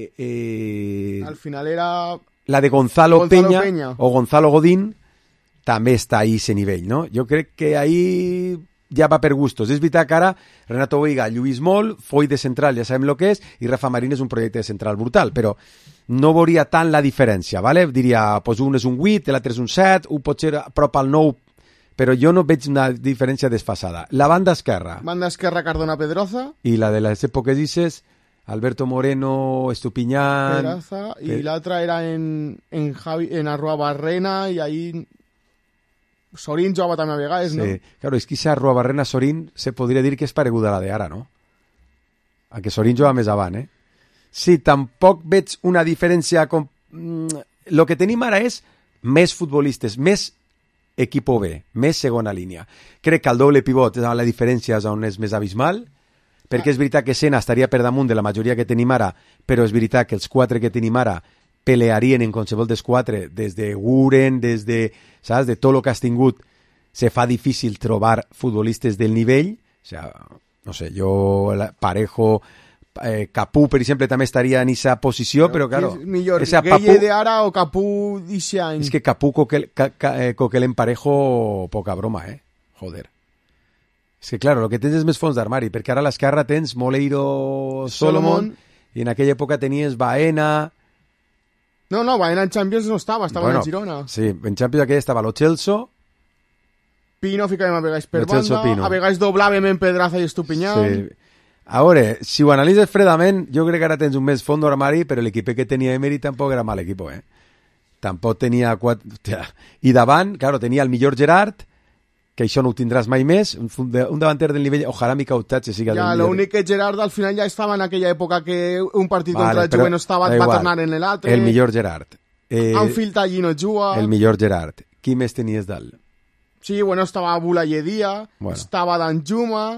eh... Al final era... La de Gonzalo, Gonzalo Peña, Peña o Gonzalo Godín també està ahí ese nivell, no? Jo crec que ahí ja va per gustos. És veritat que ara Renato Veiga lluís molt, Foyt de central ja sabem el que és, i Rafa Marín és un projecte de central brutal, però no veuria tant la diferència, ¿vale? Diria, pues un és un vuit, l'altre és un set, un pot ser a prop al nou, però jo no veig una diferència desfasada. La banda esquerra. Banda esquerra Cardona Pedroza. I la de les èpoques dices... Alberto Moreno, Estupiñán... Peraza, i per... l'altra era en, en, Javi, en Arrua Barrena, i ahí Sorín jugava també a vegades, sí. No? Claro, és que esa Arrua Barrena Sorín se podria dir que és pareguda a la d'ara, no? Aunque Sorín jugava més avant, eh? Sí, tampoc veig una diferència... Com... Lo que tenim ara és més futbolistes, més equipo B, més segona línia. Crec que el doble pivot, la diferència és on és més abismal, perquè és veritat que Sena estaria per damunt de la majoria que tenim ara, però és veritat que els quatre que tenim ara pelearien en qualsevol dels quatre, des de Guren, des de, saps, de tot el que has tingut, se fa difícil trobar futbolistes del nivell, o sea, no sé, jo, Parejo, eh, Capú, per exemple, també estaria en aquesta posició, però, claro... És millor, esa Gueye Papu... de ara o Capú d'aquest any? És que Capú, Coquel, ca, ca, eh, Coquelin Parejo, poca broma, eh? Joder. És que, claro, el que tens és més fons d'armari, perquè ara a l'esquerra tens Moleiro, Solomon, Solomon, i en aquella època tenies Baena... No, no, Baena en Champions no estava, estava bueno, en Girona. Sí, en Champions aquella estava lo Celso. Pino ficàvem a vegades per Lo Celso banda, Pino. a vegades doblàvem en Pedraza i Estupinyán. Sí. A veure, si ho analitzes fredament, jo crec que ara tens un més fons d'armari, però l'equip que tenia Emery tampoc era mal equip, eh? Tampoc tenia quatre... Hòstia. I davant, claro, tenia el millor Gerard, que això no ho tindràs mai més, un, un davanter del nivell, ojalà Mica Uttatge siga Ja, del lo millor. únic que Gerard al final ja estava en aquella època que un partit Vale, contra el però Juve no estava, da va igual. tornar en l'altre. El millor Gerard. Eh, Anfield allí no juga. el millor Gerard. Qui més tenies dalt? Sí, bueno, estava Bulayedia, Bueno. estava Danjuma,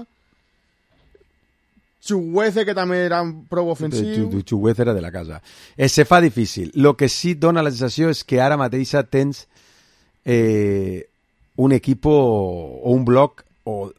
Chuguece, que també era prou ofensiu. Chuguez era de la casa. Eh, se fa difícil. Lo que sí dona la sensació és que ara mateixa tens eh, un equipo o un bloc o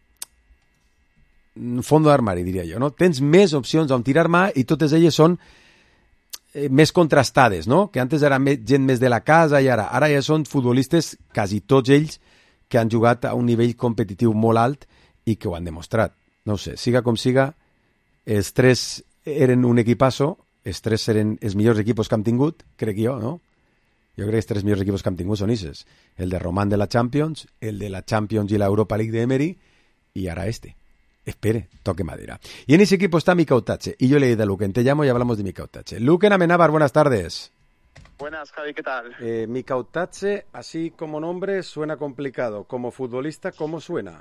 un fondo d'armari, diria jo, no? Tens més opcions on tirar mà i totes elles són eh, més contrastades, no? Que antes era més, gent més de la casa i ara, ara ja són futbolistes, quasi tots ells, que han jugat a un nivell competitiu molt alt i que ho han demostrat. No ho sé, siga com siga, els tres eren un equipasso, els tres eren els millors equipos que hem tingut, crec jo, no? Jo crec que els tres millors equipos que hem tingut són aquests. El de Roman de la Champions, el de la Champions i la Europa League de Emery, y ahora este. Espere, toque madera. Y en ese equipo está Mica Uttatge. Y yo le digo a Luquen, te llamo y hablamos de Mica Uttatge. Luquen Amenábar, buenas tardes. Buenas, Javi, ¿qué tal? Eh, Mica Uttatge, así como nombre, suena complicado. Como futbolista, ¿cómo suena?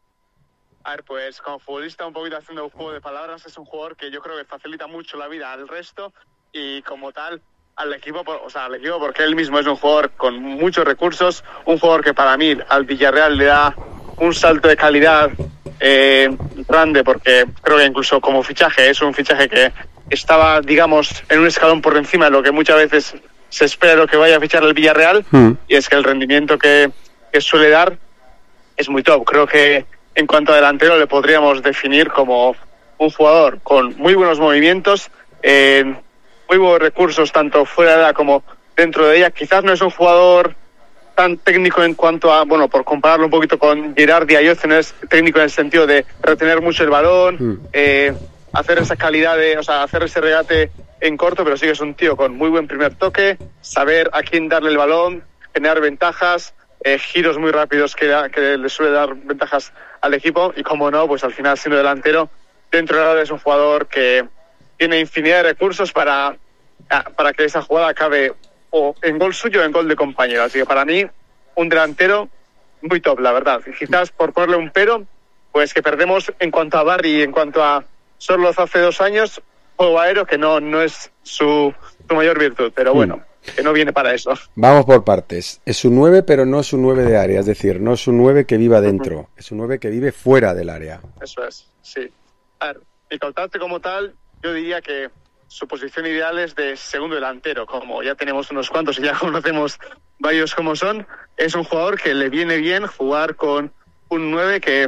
A ver, pues como futbolista, un poquito haciendo un juego de palabras, es un jugador que yo creo que facilita mucho la vida al resto y como tal al equipo, o sea, al equipo porque él mismo es un jugador con muchos recursos, un jugador que para mí al Villarreal le da un salto de calidad eh, grande porque creo que incluso como fichaje es un fichaje que estaba, digamos, en un escalón por encima de lo que muchas veces se espera lo que vaya a fichar el Villarreal mm. y es que el rendimiento que, que suele dar es muy top. Creo que en cuanto a delantero le podríamos definir como un jugador con muy buenos movimientos, eh, muy buenos recursos tanto fuera de ella como dentro de ella. Quizás no es un jugador tan técnico en cuanto a, bueno, por compararlo un poquito con Gerard y Ayoce, no es técnico en el sentido de retener mucho el balón, mm. eh, hacer esa calidad de, o sea, hacer ese regate en corto, pero sí que es un tío con muy buen primer toque, saber a quién darle el balón, generar ventajas, eh, giros muy rápidos que, que le suele dar ventajas al equipo y como no, pues al final siendo delantero, dentro de la es un jugador que tiene infinidad de recursos para, para que esa jugada acabe o en gol suyo o en gol de compañero. Así que para mí, un delantero muy top, la verdad. Y quizás por ponerle un pero, pues que perdemos en cuanto a Barry y en cuanto a Sorloz hace dos años, juego aéreo, que no, no es su, su mayor virtud, pero bueno. Mm. Que no viene para eso. Vamos por partes. Es un nueve, pero no es un nueve de área. Es decir, no es un nueve que viva dentro. Uh-huh. Es un nueve que vive fuera del área. Eso es, sí. A ver, Mica Uttatge como tal, yo diría que su posición ideal es de segundo delantero. Como ya tenemos unos cuantos y ya conocemos varios como son, es un jugador que le viene bien jugar con un nueve que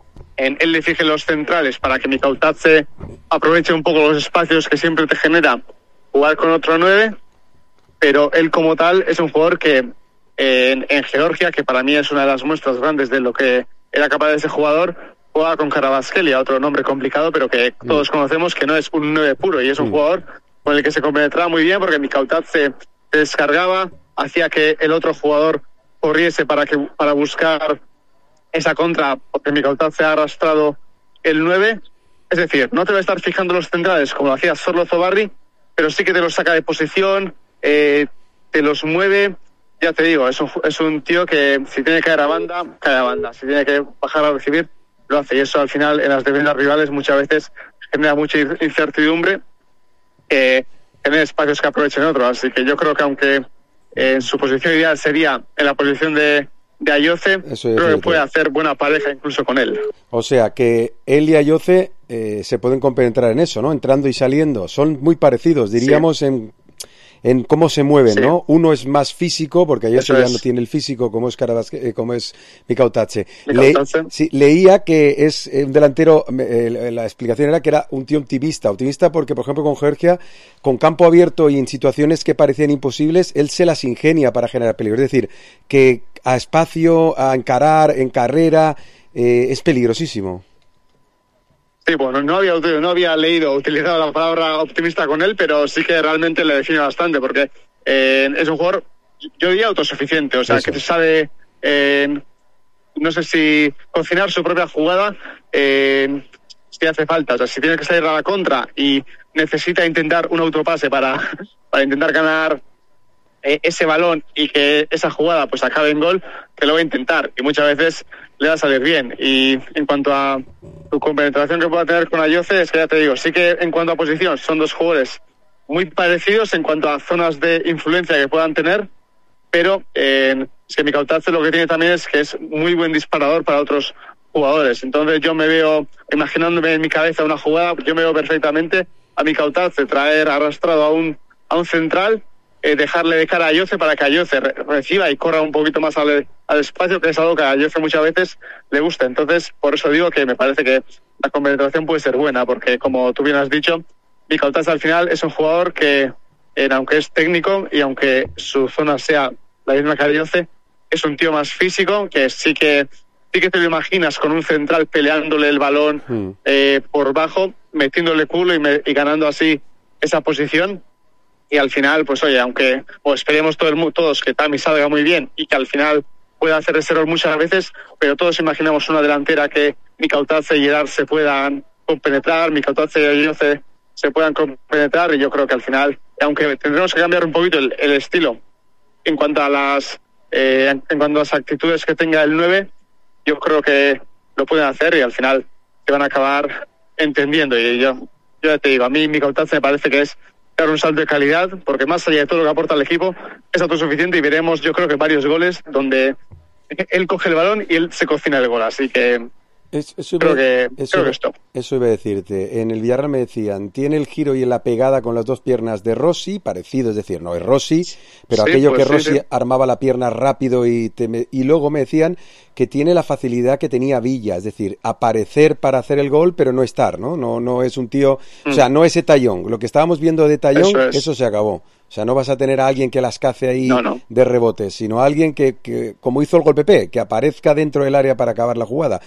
en él le fije los centrales para que Mica Uttatge aproveche un poco los espacios que siempre te genera jugar con otro nueve. Pero él como tal es un jugador que eh, en, en Georgia, que para mí es una de las muestras grandes de lo que era capaz de ese jugador, juega con Karabaskhelia, otro nombre complicado, pero que mm. todos conocemos que no es un nueve puro, y es un mm. jugador con el que se compenetraba muy bien, porque Mica Uttatge se, se descargaba, hacía que el otro jugador corriese para, que, para buscar esa contra, porque Mica Uttatge ha arrastrado el nueve, es decir, no te va a estar fijando los centrales como lo hacía Sorloz o Barry, pero sí que te los saca de posición, Eh, te los mueve, ya te digo, es un, es un tío que si tiene que caer a banda, cae a banda, si tiene que bajar a recibir, lo hace, y eso al final en las defensas rivales muchas veces genera mucha incertidumbre, eh, genera espacios que aprovechen otros, así que yo creo que aunque eh, en su posición ideal sería en la posición de, de Ayoce, creo que puede hacer buena pareja incluso con él. O sea que él y Ayoce eh, se pueden compenetrar en eso, ¿no? Entrando y saliendo, son muy parecidos, diríamos, sí. en en cómo se mueven, sí. ¿no? Uno es más físico, porque ayer ya es. no tiene el físico como es Karabas- como es Mica Uttatge. Le- sí, leía que es un delantero, eh, la explicación era que era un tío optimista, optimista porque, por ejemplo, con Georgia, con campo abierto y en situaciones que parecían imposibles, él se las ingenia para generar peligro. Es decir, que a espacio, a encarar, en carrera, eh, es peligrosísimo. Sí, bueno, no había, no había leído, utilizado la palabra optimista con él, pero sí que realmente le define bastante, porque eh, es un jugador, yo diría, autosuficiente, o sea, Eso. que sabe, eh, no sé si cocinar su propia jugada, eh, si hace falta, o sea, si tiene que salir a la contra y necesita intentar un autopase para, para intentar ganar eh, ese balón y que esa jugada pues acabe en gol, que lo va a intentar y muchas veces le va a salir bien. Y en cuanto a tu compenetración que pueda tener con Ayoce, es que ya te digo, sí que en cuanto a posición son dos jugadores muy parecidos en cuanto a zonas de influencia que puedan tener, pero eh, es que Mikautadze lo que tiene también es que es muy buen disparador para otros jugadores. Entonces yo me veo, imaginándome en mi cabeza una jugada, yo me veo perfectamente a Mikautadze traer arrastrado a un, a un central, eh, dejarle de cara a Ayoce para que Ayoce re- reciba y corra un poquito más al, al espacio, que es algo que a Ayoce muchas veces le gusta. Entonces, por eso digo que me parece que la compenetración puede ser buena, porque como tú bien has dicho, Mikautadze al final es un jugador que, eh, aunque es técnico y aunque su zona sea la misma que Ayoce, es un tío más físico, que sí que sí que te lo imaginas con un central peleándole el balón mm. eh, por bajo, metiéndole culo y, me, y ganando así esa posición. Y al final, pues oye, aunque o esperemos todo el, todos que Tami salga muy bien y que al final pueda hacer ese rol muchas veces, pero todos imaginamos una delantera que Mikautadze y Gerard se puedan compenetrar, Mikautadze y Ayoce se puedan compenetrar, y yo creo que al final, aunque tendremos que cambiar un poquito el, el estilo en cuanto a las eh, en cuanto a las actitudes que tenga el nueve, yo creo que lo pueden hacer y al final se van a acabar entendiendo. Y yo, yo ya te digo, a mí Mikautadze me parece que es dar un salto de calidad, porque más allá de todo lo que aporta al equipo, es autosuficiente y veremos, yo creo que varios goles donde él coge el balón y él se cocina el gol. Así que es, eso creo, iba, que, eso, creo que esto. Eso iba a decirte. En el Villarreal me decían, tiene el giro y la pegada con las dos piernas de Rossi, parecido, es decir, no es Rossi, pero sí, aquello pues que Rossi sí, sí. armaba la pierna rápido y, te me, y luego me decían que tiene la facilidad que tenía Villa, es decir, aparecer para hacer el gol, pero no estar, ¿no? No, no es un tío, mm. o sea, no ese Tallón. Lo que estábamos viendo de Tallón, eso, es. eso se acabó. O sea, no vas a tener a alguien que las cace ahí no, no. de rebotes, sino a alguien que, que, como hizo el gol P P, que aparezca dentro del área para acabar la jugada.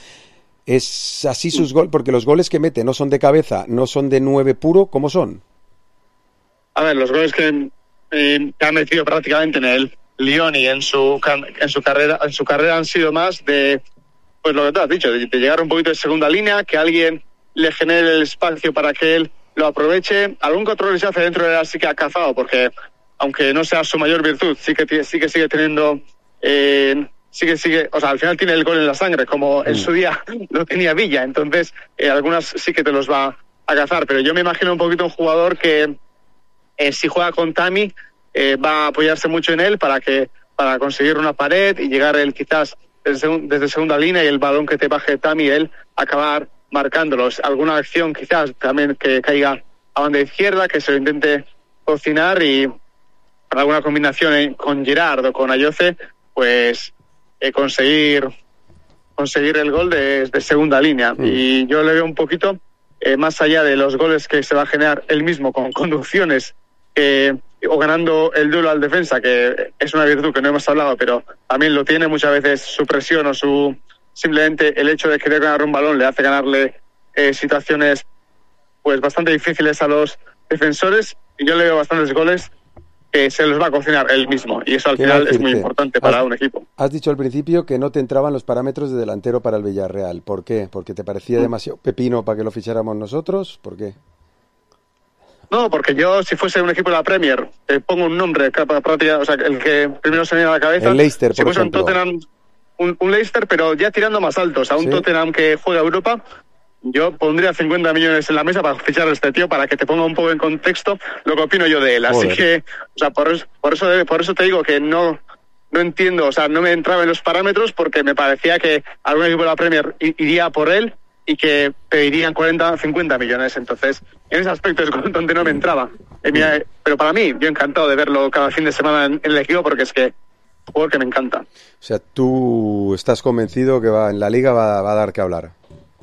Es así sus goles, porque los goles que mete no son de cabeza, no son de nueve puro, ¿cómo son? A ver, los goles que, eh, que ha metido prácticamente en el Lyon y en su en su carrera en su carrera han sido más de, pues lo que tú has dicho, de, de llegar un poquito de segunda línea, que alguien le genere el espacio para que él lo aproveche. Algún control se hace dentro de él, sí que ha cazado, porque aunque no sea su mayor virtud, sí que sí que sigue teniendo eh, sí que sigue, o sea, al final tiene el gol en la sangre, como en su día lo tenía Villa, entonces eh, algunas sí que te los va a cazar, pero yo me imagino un poquito un jugador que eh, si juega con Tami eh, va a apoyarse mucho en él para que para conseguir una pared y llegar él quizás desde, desde segunda línea y el balón que te baje Tami, él acabar marcándolos. Alguna acción quizás también que caiga a banda izquierda, que se lo intente cocinar, y alguna combinación con Gerard o con Ayoce, pues Eh, conseguir conseguir el gol de, de segunda línea. Mm. Y yo le veo un poquito eh, más allá de los goles que se va a generar él mismo con conducciones eh, o ganando el duelo al defensa, que es una virtud que no hemos hablado, pero también lo tiene muchas veces. Su presión o su simplemente el hecho de querer ganar un balón le hace ganarle eh, situaciones pues bastante difíciles a los defensores, y yo le veo bastantes goles que se los va a cocinar él mismo, y eso al final es muy importante para has, un equipo. Has dicho al principio que no te entraban los parámetros de delantero para el Villarreal. ¿Por qué? ¿Porque te parecía mm. demasiado pepino para que lo ficháramos nosotros? ¿Por qué? No, porque yo, si fuese un equipo de la Premier, eh, pongo un nombre, práctica, o sea, el que primero se me viene a la cabeza. El Leicester, si por fuese ejemplo. un Tottenham, un, un Leicester, pero ya tirando más alto, o sea, un ¿Sí? Tottenham que juega Europa. Yo pondría cincuenta millones en la mesa para fichar a este tío, para que te ponga un poco en contexto lo que opino yo de él. Así Joder. que, o sea, por eso, por eso, por eso te digo que no, no entiendo, o sea, no me entraba en los parámetros, porque me parecía que algún equipo de la Premier iría por él y que pedirían cuarenta, cincuenta millones. Entonces, en ese aspecto es donde no me entraba. Pero para mí, yo encantado de verlo cada fin de semana en el equipo, porque es que es un jugador que me encanta. O sea, tú estás convencido que va en la Liga va, va a dar que hablar.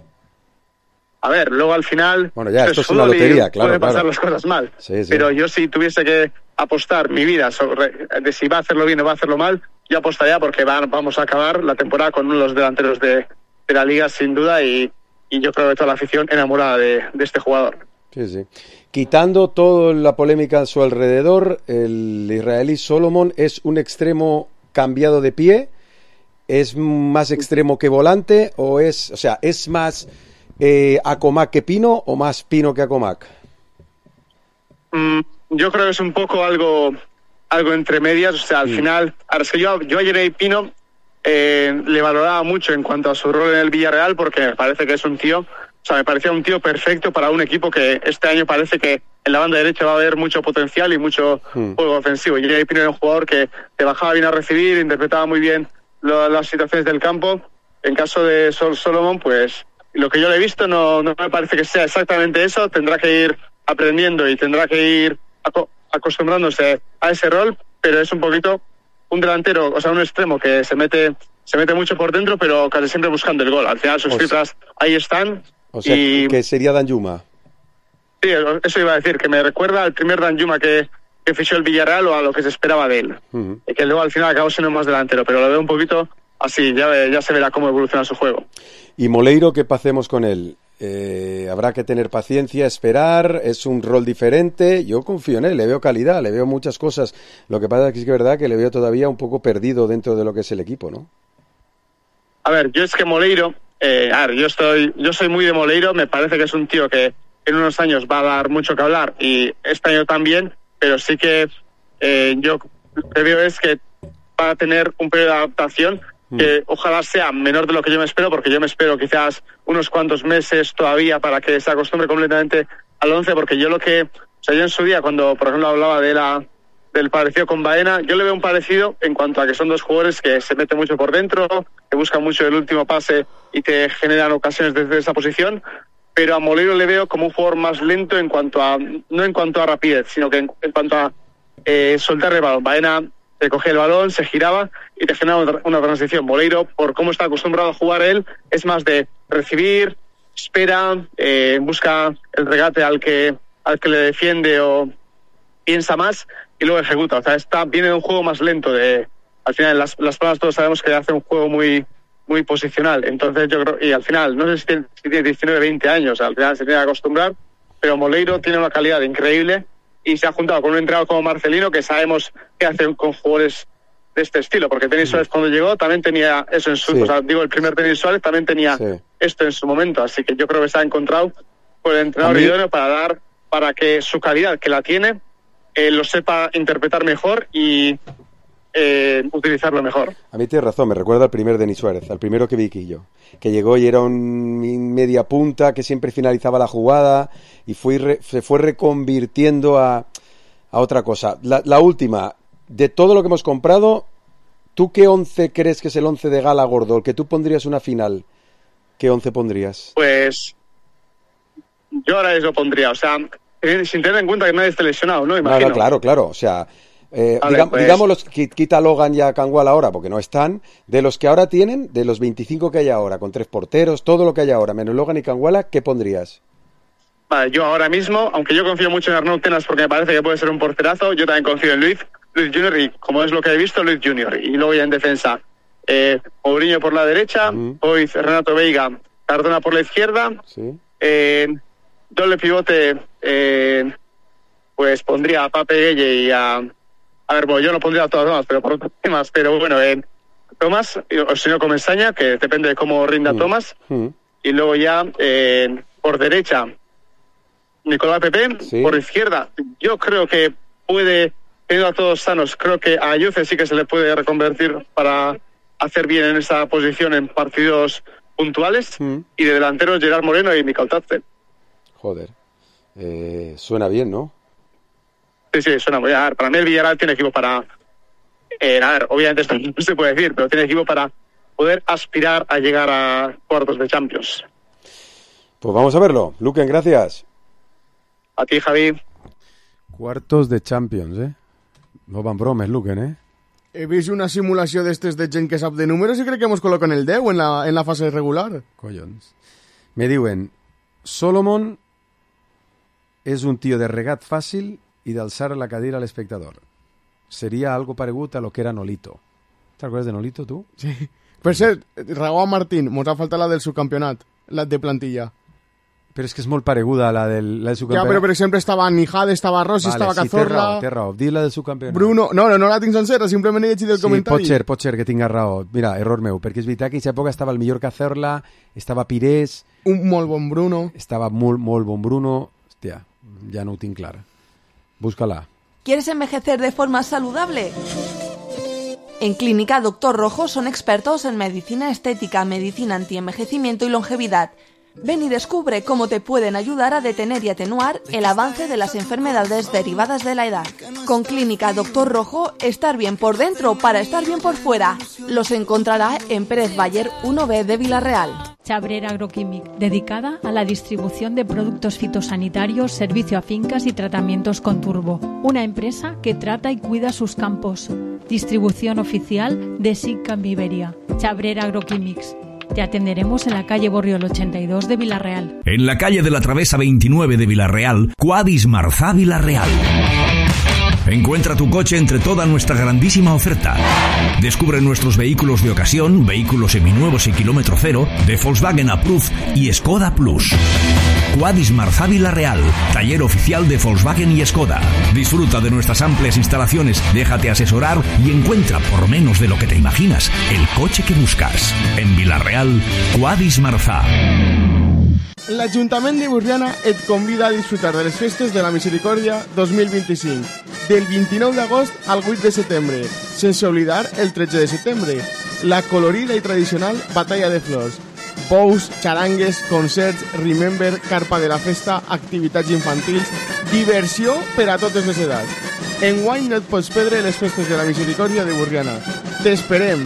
A ver, luego al final... Bueno, ya, esto es una lotería, claro, puede pasar claro. las cosas mal. Sí, sí. Pero yo, si tuviese que apostar mi vida sobre de si va a hacerlo bien o va a hacerlo mal, yo apostaría porque va, vamos a acabar la temporada con uno de los delanteros de, de la Liga, sin duda, y, y yo creo que toda la afición enamorada de, de este jugador. Sí, sí. quitando toda la polémica a su alrededor, el israelí Solomon es un extremo cambiado de pie, es más extremo que volante, o es, o sea, es más eh, Acomac que Pino o más Pino que Acomac. Mm, yo creo que es un poco algo, algo entre medias, o sea, al Mm. final, ahora es que yo, yo a Jeremy Pino eh, le valoraba mucho en cuanto a su rol en el Villarreal, porque me parece que es un tío, o sea, me parecía un tío perfecto para un equipo que este año parece que en la banda derecha va a haber mucho potencial y mucho Mm. juego ofensivo. Jeremy Pino era un jugador que te bajaba bien a recibir, interpretaba muy bien lo- las situaciones del campo. En caso de Sol Solomon, pues lo que yo le he visto no, no me parece que sea exactamente eso. Tendrá que ir aprendiendo y tendrá que ir aco- acostumbrándose a ese rol, pero es un poquito un delantero, o sea, un extremo que se mete se mete mucho por dentro, pero casi siempre buscando el gol. Al final sus O sea- cifras ahí están. O sea, y que sería Danjuma. sí, eso iba a decir, que me recuerda al primer Danjuma que, que fichó el Villarreal o a lo que se esperaba de él. Ujú. Y que luego al final acabó siendo más delantero, pero lo veo un poquito así, ya, ve- ya se verá cómo evoluciona su juego. Y Moleiro, ¿qué hacemos con él? Eh, habrá que tener paciencia, esperar, es un rol diferente. Yo confío en él, le veo calidad, le veo muchas cosas. Lo que pasa es que es verdad que le veo todavía un poco perdido dentro de lo que es el equipo, ¿no? A ver, yo es que Moleiro, eh, a ver, yo estoy, yo soy muy de Moleiro, me parece que es un tío que en unos años va a dar mucho que hablar y este año también, pero sí que eh, yo lo que veo es que va a tener un periodo de adaptación que ojalá sea menor de lo que yo me espero, porque yo me espero quizás unos cuantos meses todavía para que se acostumbre completamente al once, porque yo lo que, o sea, yo en su día cuando, por ejemplo, hablaba de la del parecido con Baena, yo le veo un parecido en cuanto a que son dos jugadores que se meten mucho por dentro, que buscan mucho el último pase y te generan ocasiones desde esa posición, pero a Moleiro le veo como un jugador más lento en cuanto a, no en cuanto a rapidez, sino que en, en cuanto a eh, soltar el balón. Baena te cogía el balón, se giraba y te generaba una, una transición. Moleiro, por cómo está acostumbrado a jugar él, es más de recibir, espera, eh, busca el regate al que, al que le defiende o piensa más y luego ejecuta. O sea, está, viene de un juego más lento. De, al final, las, las palmas todos sabemos que hace un juego muy muy posicional. Entonces, yo creo, y al final, no sé si tiene, si tiene diecinueve, veinte años, al final se tiene que acostumbrar, pero Moleiro tiene una calidad increíble y se ha juntado con un entrenador como Marcelino, que sabemos qué hace con jugadores de este estilo, porque Denis Suárez cuando llegó también tenía eso en su, Sí. o sea, digo, el primer Denis Suárez también tenía Sí. esto en su momento, así que yo creo que se ha encontrado con el entrenador A mí- idóneo para dar, para que su calidad, que la tiene, eh, lo sepa interpretar mejor y eh, utilizarlo mejor. A mí tienes razón, me recuerda al primer Denis Suárez, al primero que vi que yo, que llegó y era un media punta que siempre finalizaba la jugada y fue, re- se fue reconvirtiendo a, a otra cosa. La, la última, de todo lo que hemos comprado, ¿tú qué once crees que es el once de gala gordo, el que tú pondrías una final? ¿Qué once pondrías? Pues yo ahora eso pondría, o sea, eh, sin tener en cuenta que nadie esté lesionado, ¿no? No, Imagino. no, claro, claro, o sea... Eh, Vale, digam- pues- Digamos, los, qui- quita a Logan y a Cangual ahora, porque no están. De los que ahora tienen, de los veinticinco que hay ahora, con tres porteros, todo lo que hay ahora, menos Logan y Canguala, ¿qué pondrías? Vale, yo ahora mismo, aunque yo confío mucho en Arnaud Tenas porque me parece que puede ser un porterazo, yo también confío en Luis, Luis junior y como es lo que he visto, Luis junior Y luego ya en defensa, eh, Mourinho por la derecha, hoy Renato Veiga, Cardona por la izquierda, Sí. eh, doble pivote, eh, pues pondría a Pape Gueye y a... A ver, bueno, yo no pondría a todas más, pero por otros temas, pero bueno, en Tomás, o si no Comesaña, que depende de cómo rinda Tomás, Mm. y luego ya eh, por derecha Nicolás Pepe, Sí. por izquierda yo creo que puede, teniendo a todos sanos, creo que a Ayuce sí que se le puede reconvertir para hacer bien en esa posición en partidos puntuales, Mm. y de delanteros Gerard Moreno y Mikel Tatze. Joder. Eh, suena bien, ¿no? Sí, sí, suena muy bien. A ver, para mí el Villarreal tiene equipo para, eh, a ver, obviamente esto no se puede decir, pero tiene equipo para poder aspirar a llegar a cuartos de Champions. Pues vamos a verlo. Luquen, gracias. A ti, Javi. Cuartos de Champions, eh? No van bromes, Luquen, eh? He vist una simulació d'estes de gent que sap de números i crec que hemos col·locat en el deu en la, en la fase regular. Collons. Me diuen, Solomon és un tio de regat fàcil i d'alçar la cadira al espectador. Seria algo paregut a lo que era Nolito. ¿Te acuerdas de Nolito, tú? Sí. Per cert, Raúl Martín, mos ha faltat la del subcampionat, la de plantilla. Però és que és molt pareguda a la del, la del subcampeón. Ja, però per exemple estava Nijad, estava Rossi, vale, estava sí, Cazorla... Té raó, té raó. Di la del subcampeón. Bruno... No, no, no la tinc sencera, simplement he llegit el sí, comentari. Pot ser, pot ser que tinga raó. Mira, error meu, perquè és veritat que en aquesta època estava el millor Cazorla, estava Pires... Un molt bon Bruno. Estava molt, molt bon Bruno. Hòstia, ja no ho tinc clar. Búscala. ¿Quieres envejecer de forma saludable? En Clínica Doctor Rojo son expertos en medicina estética, medicina antienvejecimiento y longevidad. Ven y descubre cómo te pueden ayudar a detener y atenuar el avance de las enfermedades derivadas de la edad. Con Clínica Doctor Rojo, estar bien por dentro para estar bien por fuera. Los encontrará en Pérez Bayer uno B de Villarreal. Chabrera Agroquímic, dedicada a la distribución de productos fitosanitarios, servicio a fincas y tratamientos con turbo. Una empresa que trata y cuida sus campos. Distribución oficial de S I C en Iberia. Chabrera Agroquímics. Te atenderemos en la calle Borriol ochenta y dos de Villarreal. En la calle de la Travesa veintinueve de Villarreal, Quadis Marzá Villarreal. Encuentra tu coche entre toda nuestra grandísima oferta. Descubre nuestros vehículos de ocasión, vehículos seminuevos y kilómetro cero, de Volkswagen Approved y Skoda Plus. Quadis Marzá Villarreal, taller oficial de Volkswagen y Skoda. Disfruta de nuestras amplias instalaciones, déjate asesorar y encuentra, por menos de lo que te imaginas, el coche que buscas. En Villarreal, Quadis Marzá. L'Ajuntament de Borriana et convida a disfrutar de les festes de la Misericòrdia dos mil vint-i-cinc, del vint-i-nou d'agost al vuit de setembre, sense oblidar el tretze de setembre, la colorida i tradicional Batalla de Flors. Bous, xarangues, concerts, remember, carpa de la festa, activitats infantils, diversió per a totes les edats. Enguany no et pots perdre les festes de la Misericòrdia de Borriana. T'esperem!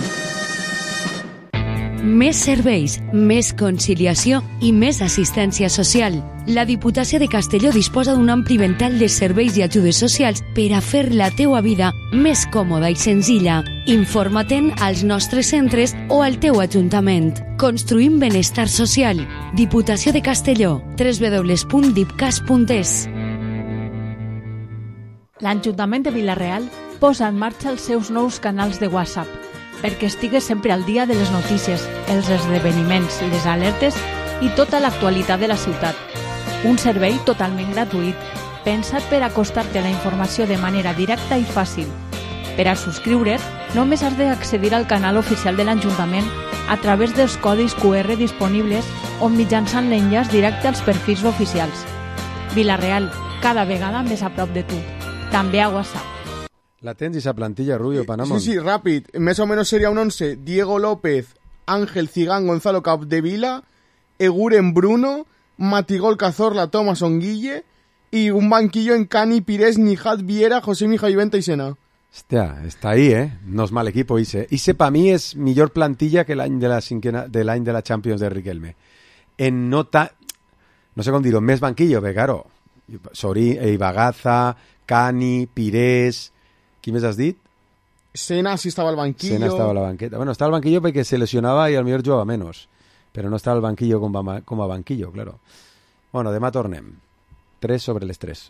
Més serveis, més conciliació i més assistència social. La Diputació de Castelló disposa d'un ampli ventall de serveis i ajudes socials per a fer la teua vida més còmoda i senzilla. Informa-te'n als nostres centres o al teu ajuntament. Construïm benestar social. Diputació de Castelló. w w w punt dipcas punt es. L'Ajuntament de Villarreal posa en marxa els seus nous canals de WhatsApp perquè estigues sempre al dia de les notícies, els esdeveniments, les alertes i tota l'actualitat de la ciutat. Un servei totalment gratuït, pensat per acostar-te a la informació de manera directa i fàcil. Per a subscriure't, només has d'accedir al canal oficial de l'Ajuntament a través dels codis Q R disponibles o mitjançant l'enllaç directe als perfils oficials. Villarreal, cada vegada més a prop de tu. També a WhatsApp. La tens, esa plantilla, Rubio, Panamón. Sí, sí, ràpid. Més o menos sería un once. Diego López, Ángel Cigán, Gonzalo Capdevila, Eguren Bruno, Matigol Cazorla, Tomás Onguille y un banquillo en Cani, Pires, Nijad, Viera, José Mija, Viventa y Sena. Hostia, está ahí, ¿eh? No es mal equipo, Ise. Ise, para mí, es millor plantilla que l'any de la cinquena, de l'any de la Champions de Riquelme. En nota... No sé com dir-ho, més banquillo, perquè, claro, Sorí, Ibagaza, Cani, Pires... Qui més has dit? Sena sí estava al banquillo. Sena estava a la banqueta. Bueno, estava al banquillo perquè se lesionava i al millor jugava menos. Però no estava al banquillo com a, com a banquillo, claro. Bueno, demà tornem. tres sobre les tres.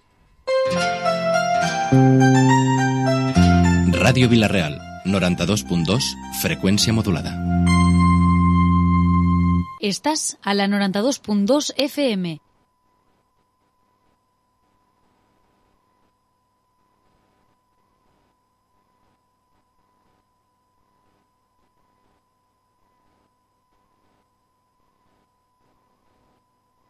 Ràdio Villarreal, noranta-dos punt dos, freqüència modulada. Estàs a la noranta-dos punt dos F M.